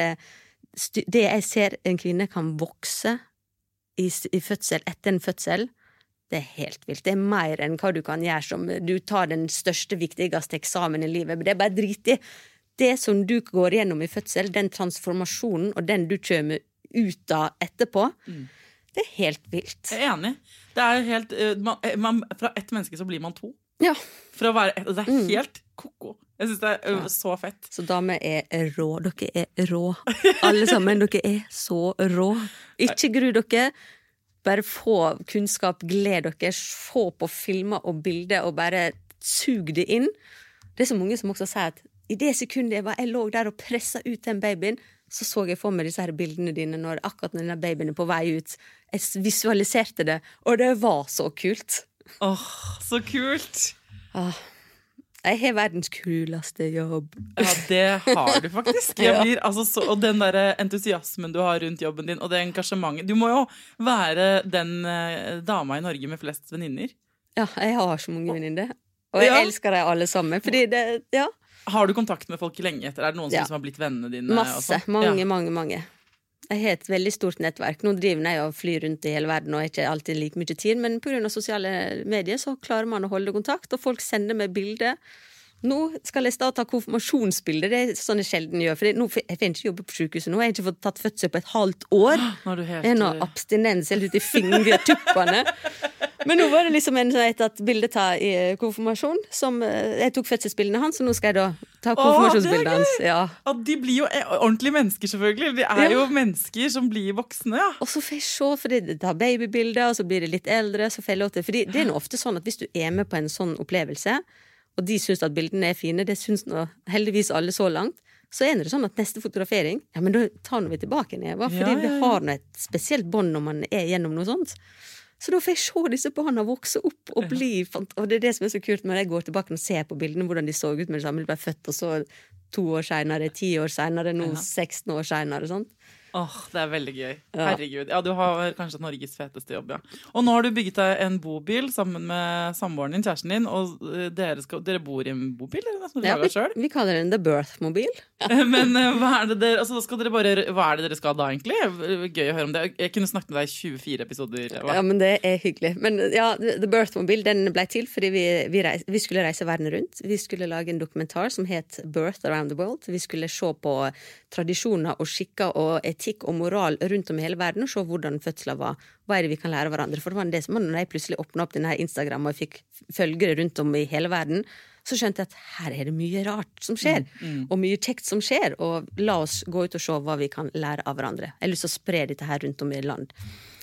det jeg ser en kvinne kan vokse i, i fødsel, etter en fødsel, det er helt vilt. Det er mer enn hva du kan gjøre som du tar den største, viktigste eksamen i livet, men det er bare drit i. Det som du går gjennom i fødsel, den transformasjonen og den du kommer ut av etterpå, mm. det er helt vilt. Jeg er enig. Det er helt, man, man, fra ett menneske så blir man to. Ja. For å være ett, det er mm. helt koko. Jeg synes det er ja. så fett. Så damer er rå. Dere er rå. Alle sammen, dere er så rå. Ikke gru dere. Bare få kunnskap, gled dere. Få på filmer og bilder og bare sug det inn. Det er så mange som også sier at i det sekundet jeg, var, jeg lå der og presset ut den babyen, så så jeg for meg disse her bildene dine når akkurat når den babyen er på vei ut. Jeg visualiserte det, og det var så kult. Åh, oh, så kult. Ah. Jeg har verdens kuleste jobb. Ja, det har du faktisk. Jeg blir, altså, så, og den der entusiasmen du har rundt jobben din, og det engasjementet. Du må jo være den uh, dama i Norge med flest venninner. Ja, jeg har så mange venninner. Og jeg ja. elsker deg alle sammen. Fordi det, ja. Har du kontakt med folk lenge etter? Er det noen ja. som har blitt vennene dine? Masse. Mange, ja. mange, mange. Jeg har et veldig stort nettverk. Nå driver jeg og flyr rundt i hele verden og ikke alltid like mye tid, men på grunn av sosiale medier så klarer man å holde kontakt, og folk sender meg bilder. Nå skal jeg da ta konfirmasjonsbilder, det er sånn jeg sjelden gjør, for nå, jeg får ikke jobbe på sykehuset nå, jeg har ikke fått tatt fødsel på et halvt år. Helt... Jeg har noe abstinens helt ut i fingertuppene. Men nå var det liksom en som jeg tatt bilde ta i konfirmasjon, som jeg tok fødselsbildene hans, så nå skal jeg da ta konfirmasjonsbildet hans. Ja. Ja, de blir jo ordentlige mennesker selvfølgelig, de er ja. jo mennesker som blir voksne, ja. Og så får jeg se, for det tar babybilder, og så blir det litt eldre, så får jeg lov til, fordi det er noe ofte sånn at hvis du er med på en sånn opplevelse, og de synes at bildene er fine, det synes nå heldigvis alle så langt, så er det sånn at neste fotografering, ja, men da tar vi tilbake ned, fordi ja, ja, ja. det har noe et spesielt bånd når man er gjennom noe sånt. Så da får jeg se disse barna vokse opp og bli, og det er det som er så kult når jeg går tilbake og ser på bildene, hvordan de så ut med det samme, de ble født, og så to år senere, ti år senere, nå ja. seksten år senere, sånn. Åh, oh, det er veldig gøy. Ja. Herregud. Ja, du har kanskje Norges feteste jobb, ja. Og nå har du bygget deg en bobil sammen med samboeren din, kjæresten din, og dere, skal, dere bor i en bobil, eller noe som dere ja, lager selv? Vi, vi kaller den The Birth-mobil. Men hva er det dere, altså, skal dere bare, hva er det dere skal da egentlig? Gøy å høre om det. Jeg kunne snakket med deg i tjuefire episoder. Hva? Ja, men det er hyggelig. Men ja, The Birth-mobil, den ble til fordi vi, vi, reis, vi skulle reise verden rundt. Vi skulle lage en dokumentar som het Birth Around the World. Vi skulle se på tradisjoner og skikker og etikk og moral rundt om i hele verden, og se hvordan fødsler var. Hva er det vi kan lære av hverandre? For det var det som når jeg plutselig åpnet opp denne Instagram og fikk følgere rundt om i hele verden, så skjønte jeg at her er det mye rart som skjer, mm, mm. og mye kjekt som skjer, og la oss gå ut og se hva vi kan lære av hverandre. Jeg har lyst til å spre dette her rundt om i land.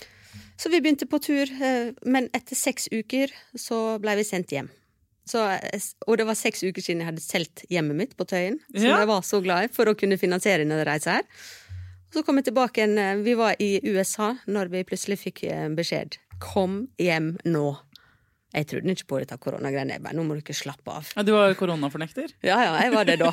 Så vi begynte på tur, men etter seks uker så ble vi sendt hjem. Så, og det var seks uker siden jeg hadde selv hjemmet mitt på Tøyen, som ja. jeg var så glad i for å kunne finansiere denne reise her. Så kom jeg tilbake igjen, vi var i U S A når vi plutselig fikk beskjed. Kom hjem nå. Jeg trodde ikke på dette koronagreiene, jeg bare, nå må du ikke slappe av. Ja, du var koronafornekter? Ja, ja, jeg var det da.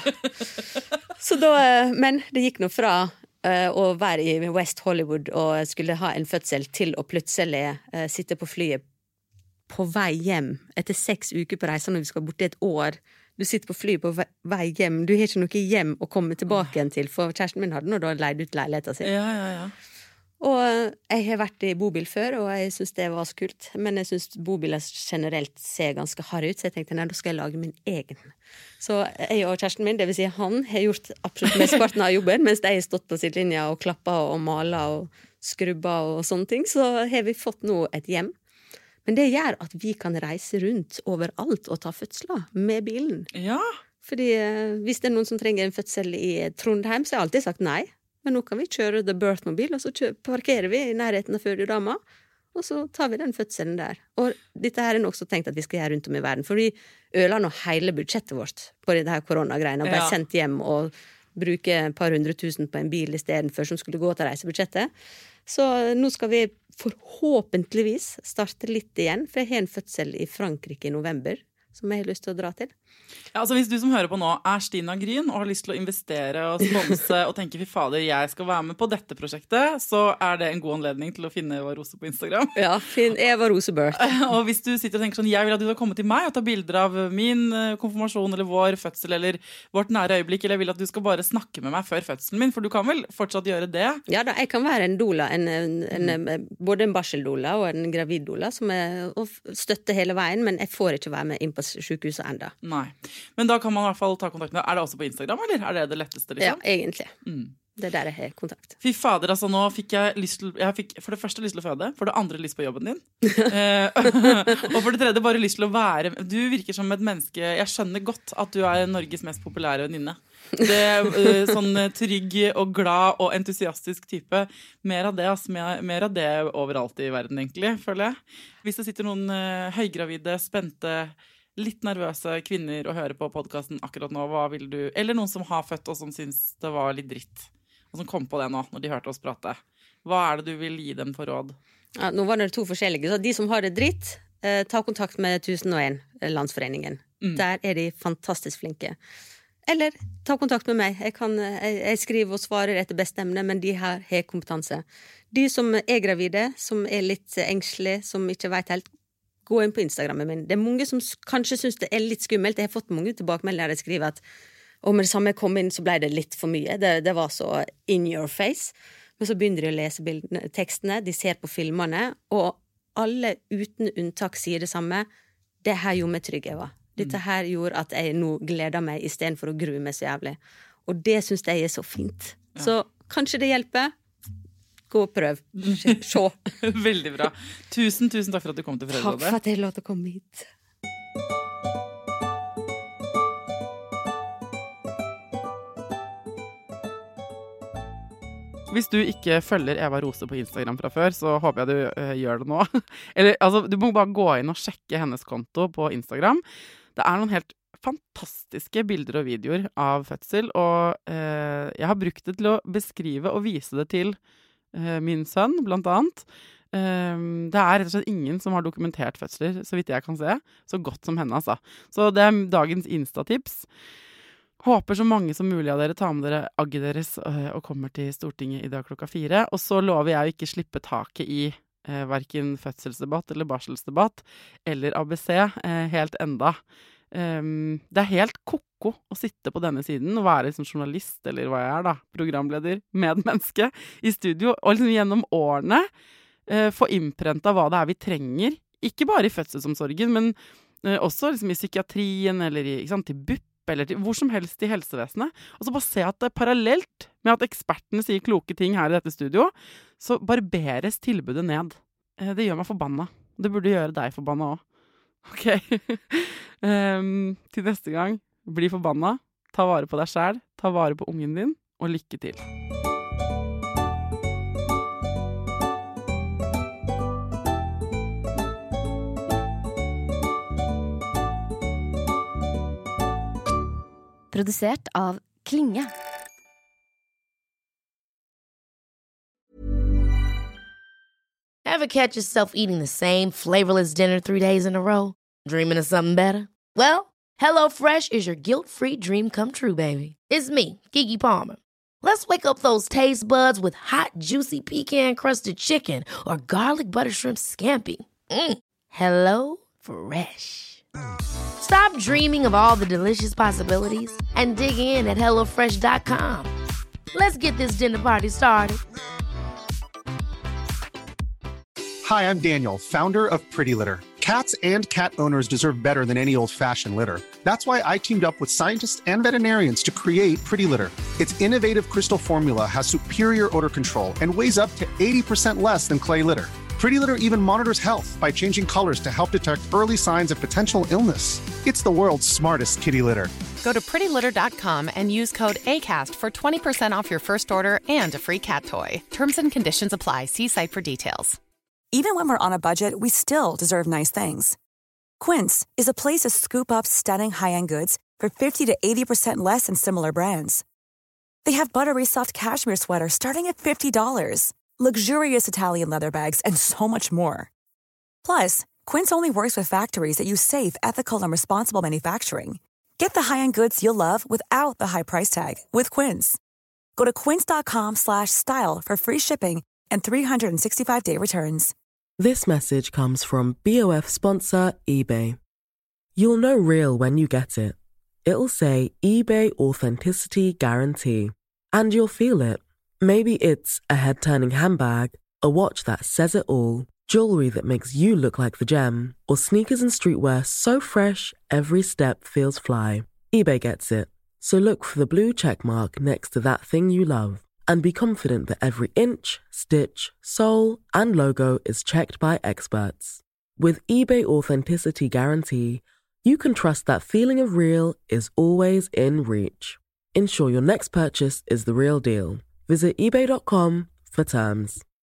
Så da, men det gikk nå fra uh, å være i West Hollywood og skulle ha en fødsel til å plutselig uh, sitte på flyet på vei hjem etter seks uker på reisen når vi skal borte et år. Du sitter på fly på vei hjem, du har ikke noe hjem å komme tilbake igjen til, for kjæresten min hadde nå da leid ut leiligheten sin. Ja, ja, ja. Og jeg har vært i bobil før, og jeg synes det var så kult. Men jeg synes bobiler generelt ser ganske harde ut, så jeg tenkte, nei, da skal jeg lage min egen. Så jeg og kjæresten min, det vil si han, har gjort absolutt mesteparten av jobben, mens jeg har stått på sittlinja og klappet og malet og skrubbet og sånne ting, så har vi fått nå et hjem. Men det gjør at vi kan reise rundt overalt og ta fødsler med bilen. Ja. Fordi hvis det er noen som trenger en fødsel i Trondheim, så har jeg alltid sagt nei. Men nå kan vi kjøre The Birth-mobil, og så parkerer vi i nærheten av fødedama, og så tar vi den fødselen der. Og dette her er nok også tenkt at vi skal gjøre rundt om i verden, for vi øler nå hele budsjettet vårt på dette her koronagreiene, og bare ja. sendt hjem og bruke et par hundre tusen på en bil i stedet for som skulle gå til reisebudsjettet. Så nå skal vi forhåpentligvis starte litt igjen, for jeg har en fødsel i Frankrike i november, som jeg har lyst til å dra til. Ja, altså hvis du som hører på nå er Stina Gryn og har lyst til å investere og sponse og tenker, fy fader, jeg skal være med på dette prosjektet, så er det en god anledning til å finne Eva Rose på Instagram. Ja, finn Eva Rose Birth. Og hvis du sitter og tenker sånn, jeg vil at du skal komme til meg og ta bilder av min konfirmasjon eller vår fødsel eller vårt nære øyeblikk, eller jeg vil at du skal bare snakke med meg før fødselen min, for du kan vel fortsatt gjøre det? Ja da, jeg kan være en doula, en, en, en, både en barseldoula og en graviddoula, som er å støtte hele veien, men jeg får ikke være med inn på sykehuset enda. Nei. Men da kan man i hvert fall ta kontakt med deg. Er det også på Instagram, eller er det det letteste? Liksom? Ja, egentlig. Mm. Det er der jeg har kontakt. Fy fader, altså nå fikk jeg lyst til, jeg fikk for det første lyst til å føde, for det andre lyst på jobben din. Og for det tredje bare lyst til å være, du virker som et menneske, jeg skjønner godt at du er Norges mest populære venninne. Det er sånn trygg og glad og entusiastisk type. Mer av det, altså, mer, mer av det overalt i verden egentlig, føler jeg. Hvis det sitter noen uh, høygravide, spente, litt nervøse kvinner å høre på podcasten akkurat nå, hva vil du, eller noen som har født og som synes det var litt dritt, og som kom på det nå, når de hørte oss prate. Hva er det du vil gi dem for råd? Ja, nå var det to forskjellige, så de som har det dritt, eh, ta kontakt med tusen og en landsforeningen. Mm. Der er de fantastisk flinke. Eller ta kontakt med meg. Jeg, kan, jeg, jeg skriver og svarer etter beste emne, men de her har kompetanse. De som er gravide, som er litt engslige, som ikke vet helt, gå inn på Instagrammen min. Det er mange som kanskje synes det er litt skummelt. Jeg har fått mange tilbakemeldinger der jeg skriver at og med det samme jeg kom inn så ble det litt for mye. Det, det var så in your face. Men så begynner de å lese bildene, tekstene, de ser på filmene, og alle uten unntak sier det samme. Det her gjorde meg trygg, Eva. Dette her gjorde at jeg nå gleder meg i stedet for å grue meg så jævlig. Og det synes jeg er så fint. Ja. Så kanskje det hjelper. Gå og prøv. Se. Veldig bra. Tusen, tusen takk for at du kom til Foreldrerådet. Takk for at jeg lov til å komme hit. Hvis du ikke følger Eva Rose på Instagram fra før, så håper jeg du uh, gjør det nå. Eller, altså, du må bare gå inn og sjekke hennes konto på Instagram. Det er noen helt fantastiske bilder og videoer av fødsel, og uh, jeg har brukt det til å beskrive og vise det til min sønn, blant annet. Det er rett og slett ingen som har dokumentert fødsler, så vidt jeg kan se, så godt som henne, altså. Så det er dagens Insta-tips. Håper så mange som mulig av dere tar med dere agget deres og kommer til Stortinget i dag klokka fire. Og så lover jeg å ikke slippe taket i eh, hverken fødselsdebatt eller barselsdebatt, eller A B C eh, helt enda. Um, det er helt koko å sitte på denne siden og være liksom journalist, eller hva jeg er da, programleder, medmenneske i studio, og liksom gjennom årene uh, få innprenta hva det er vi trenger, ikke bare i fødselsomsorgen, men uh, også liksom i psykiatrien, eller i, ikke sant, til B U P, eller til, hvor som helst i helsevesenet, og så bare se at det er parallelt med at ekspertene sier kloke ting her i dette studio, så barberes tilbudet ned. Uh, det gjør meg forbanna. Det burde gjøre deg forbanna også. Ok, um, til neste gang, bli forbanna, ta vare på deg selv, ta vare på ungen din, og lykke til. Produsert av Klinge. Ever catch yourself eating the same flavorless dinner three days in a row? Dreaming of something better? Well, HelloFresh is your guilt-free dream come true, baby. It's me, Keke Palmer. Let's wake up those taste buds with hot, juicy pecan-crusted chicken or garlic butter shrimp scampi. Mm. Hello Fresh. Stop dreaming of all the delicious possibilities and dig in at hello fresh dot com. Let's get this dinner party started. Hi, I'm Daniel, founder of Pretty Litter. Cats and cat owners deserve better than any old-fashioned litter. That's why I teamed up with scientists and veterinarians to create Pretty Litter. Its innovative crystal formula has superior odor control and weighs up to eighty percent less than clay litter. Pretty Litter even monitors health by changing colors to help detect early signs of potential illness. It's the world's smartest kitty litter. Go to pretty litter dot com and use code ACAST for twenty percent off your first order and a free cat toy. Terms and conditions apply. See site for details. Even when we're on a budget, we still deserve nice things. Quince is a place to scoop up stunning high-end goods for fifty to eighty percent less than similar brands. They have buttery soft cashmere sweaters starting at fifty dollars, luxurious Italian leather bags, and so much more. Plus, Quince only works with factories that use safe, ethical, and responsible manufacturing. Get the high-end goods you'll love without the high price tag with Quince. Go to quince.com slash style for free shipping and three sixty-five day returns. This message comes from B O F sponsor eBay. You'll know real when you get it. It'll say eBay Authenticity Guarantee. And you'll feel it. Maybe it's a head-turning handbag, a watch that says it all, jewelry that makes you look like the gem, or sneakers and streetwear so fresh every step feels fly. eBay gets it. So look for the blue check mark next to that thing you love. And be confident that every inch, stitch, sole, and logo is checked by experts. With eBay Authenticity Guarantee, you can trust that feeling of real is always in reach. Ensure your next purchase is the real deal. Visit ebay dot com for terms.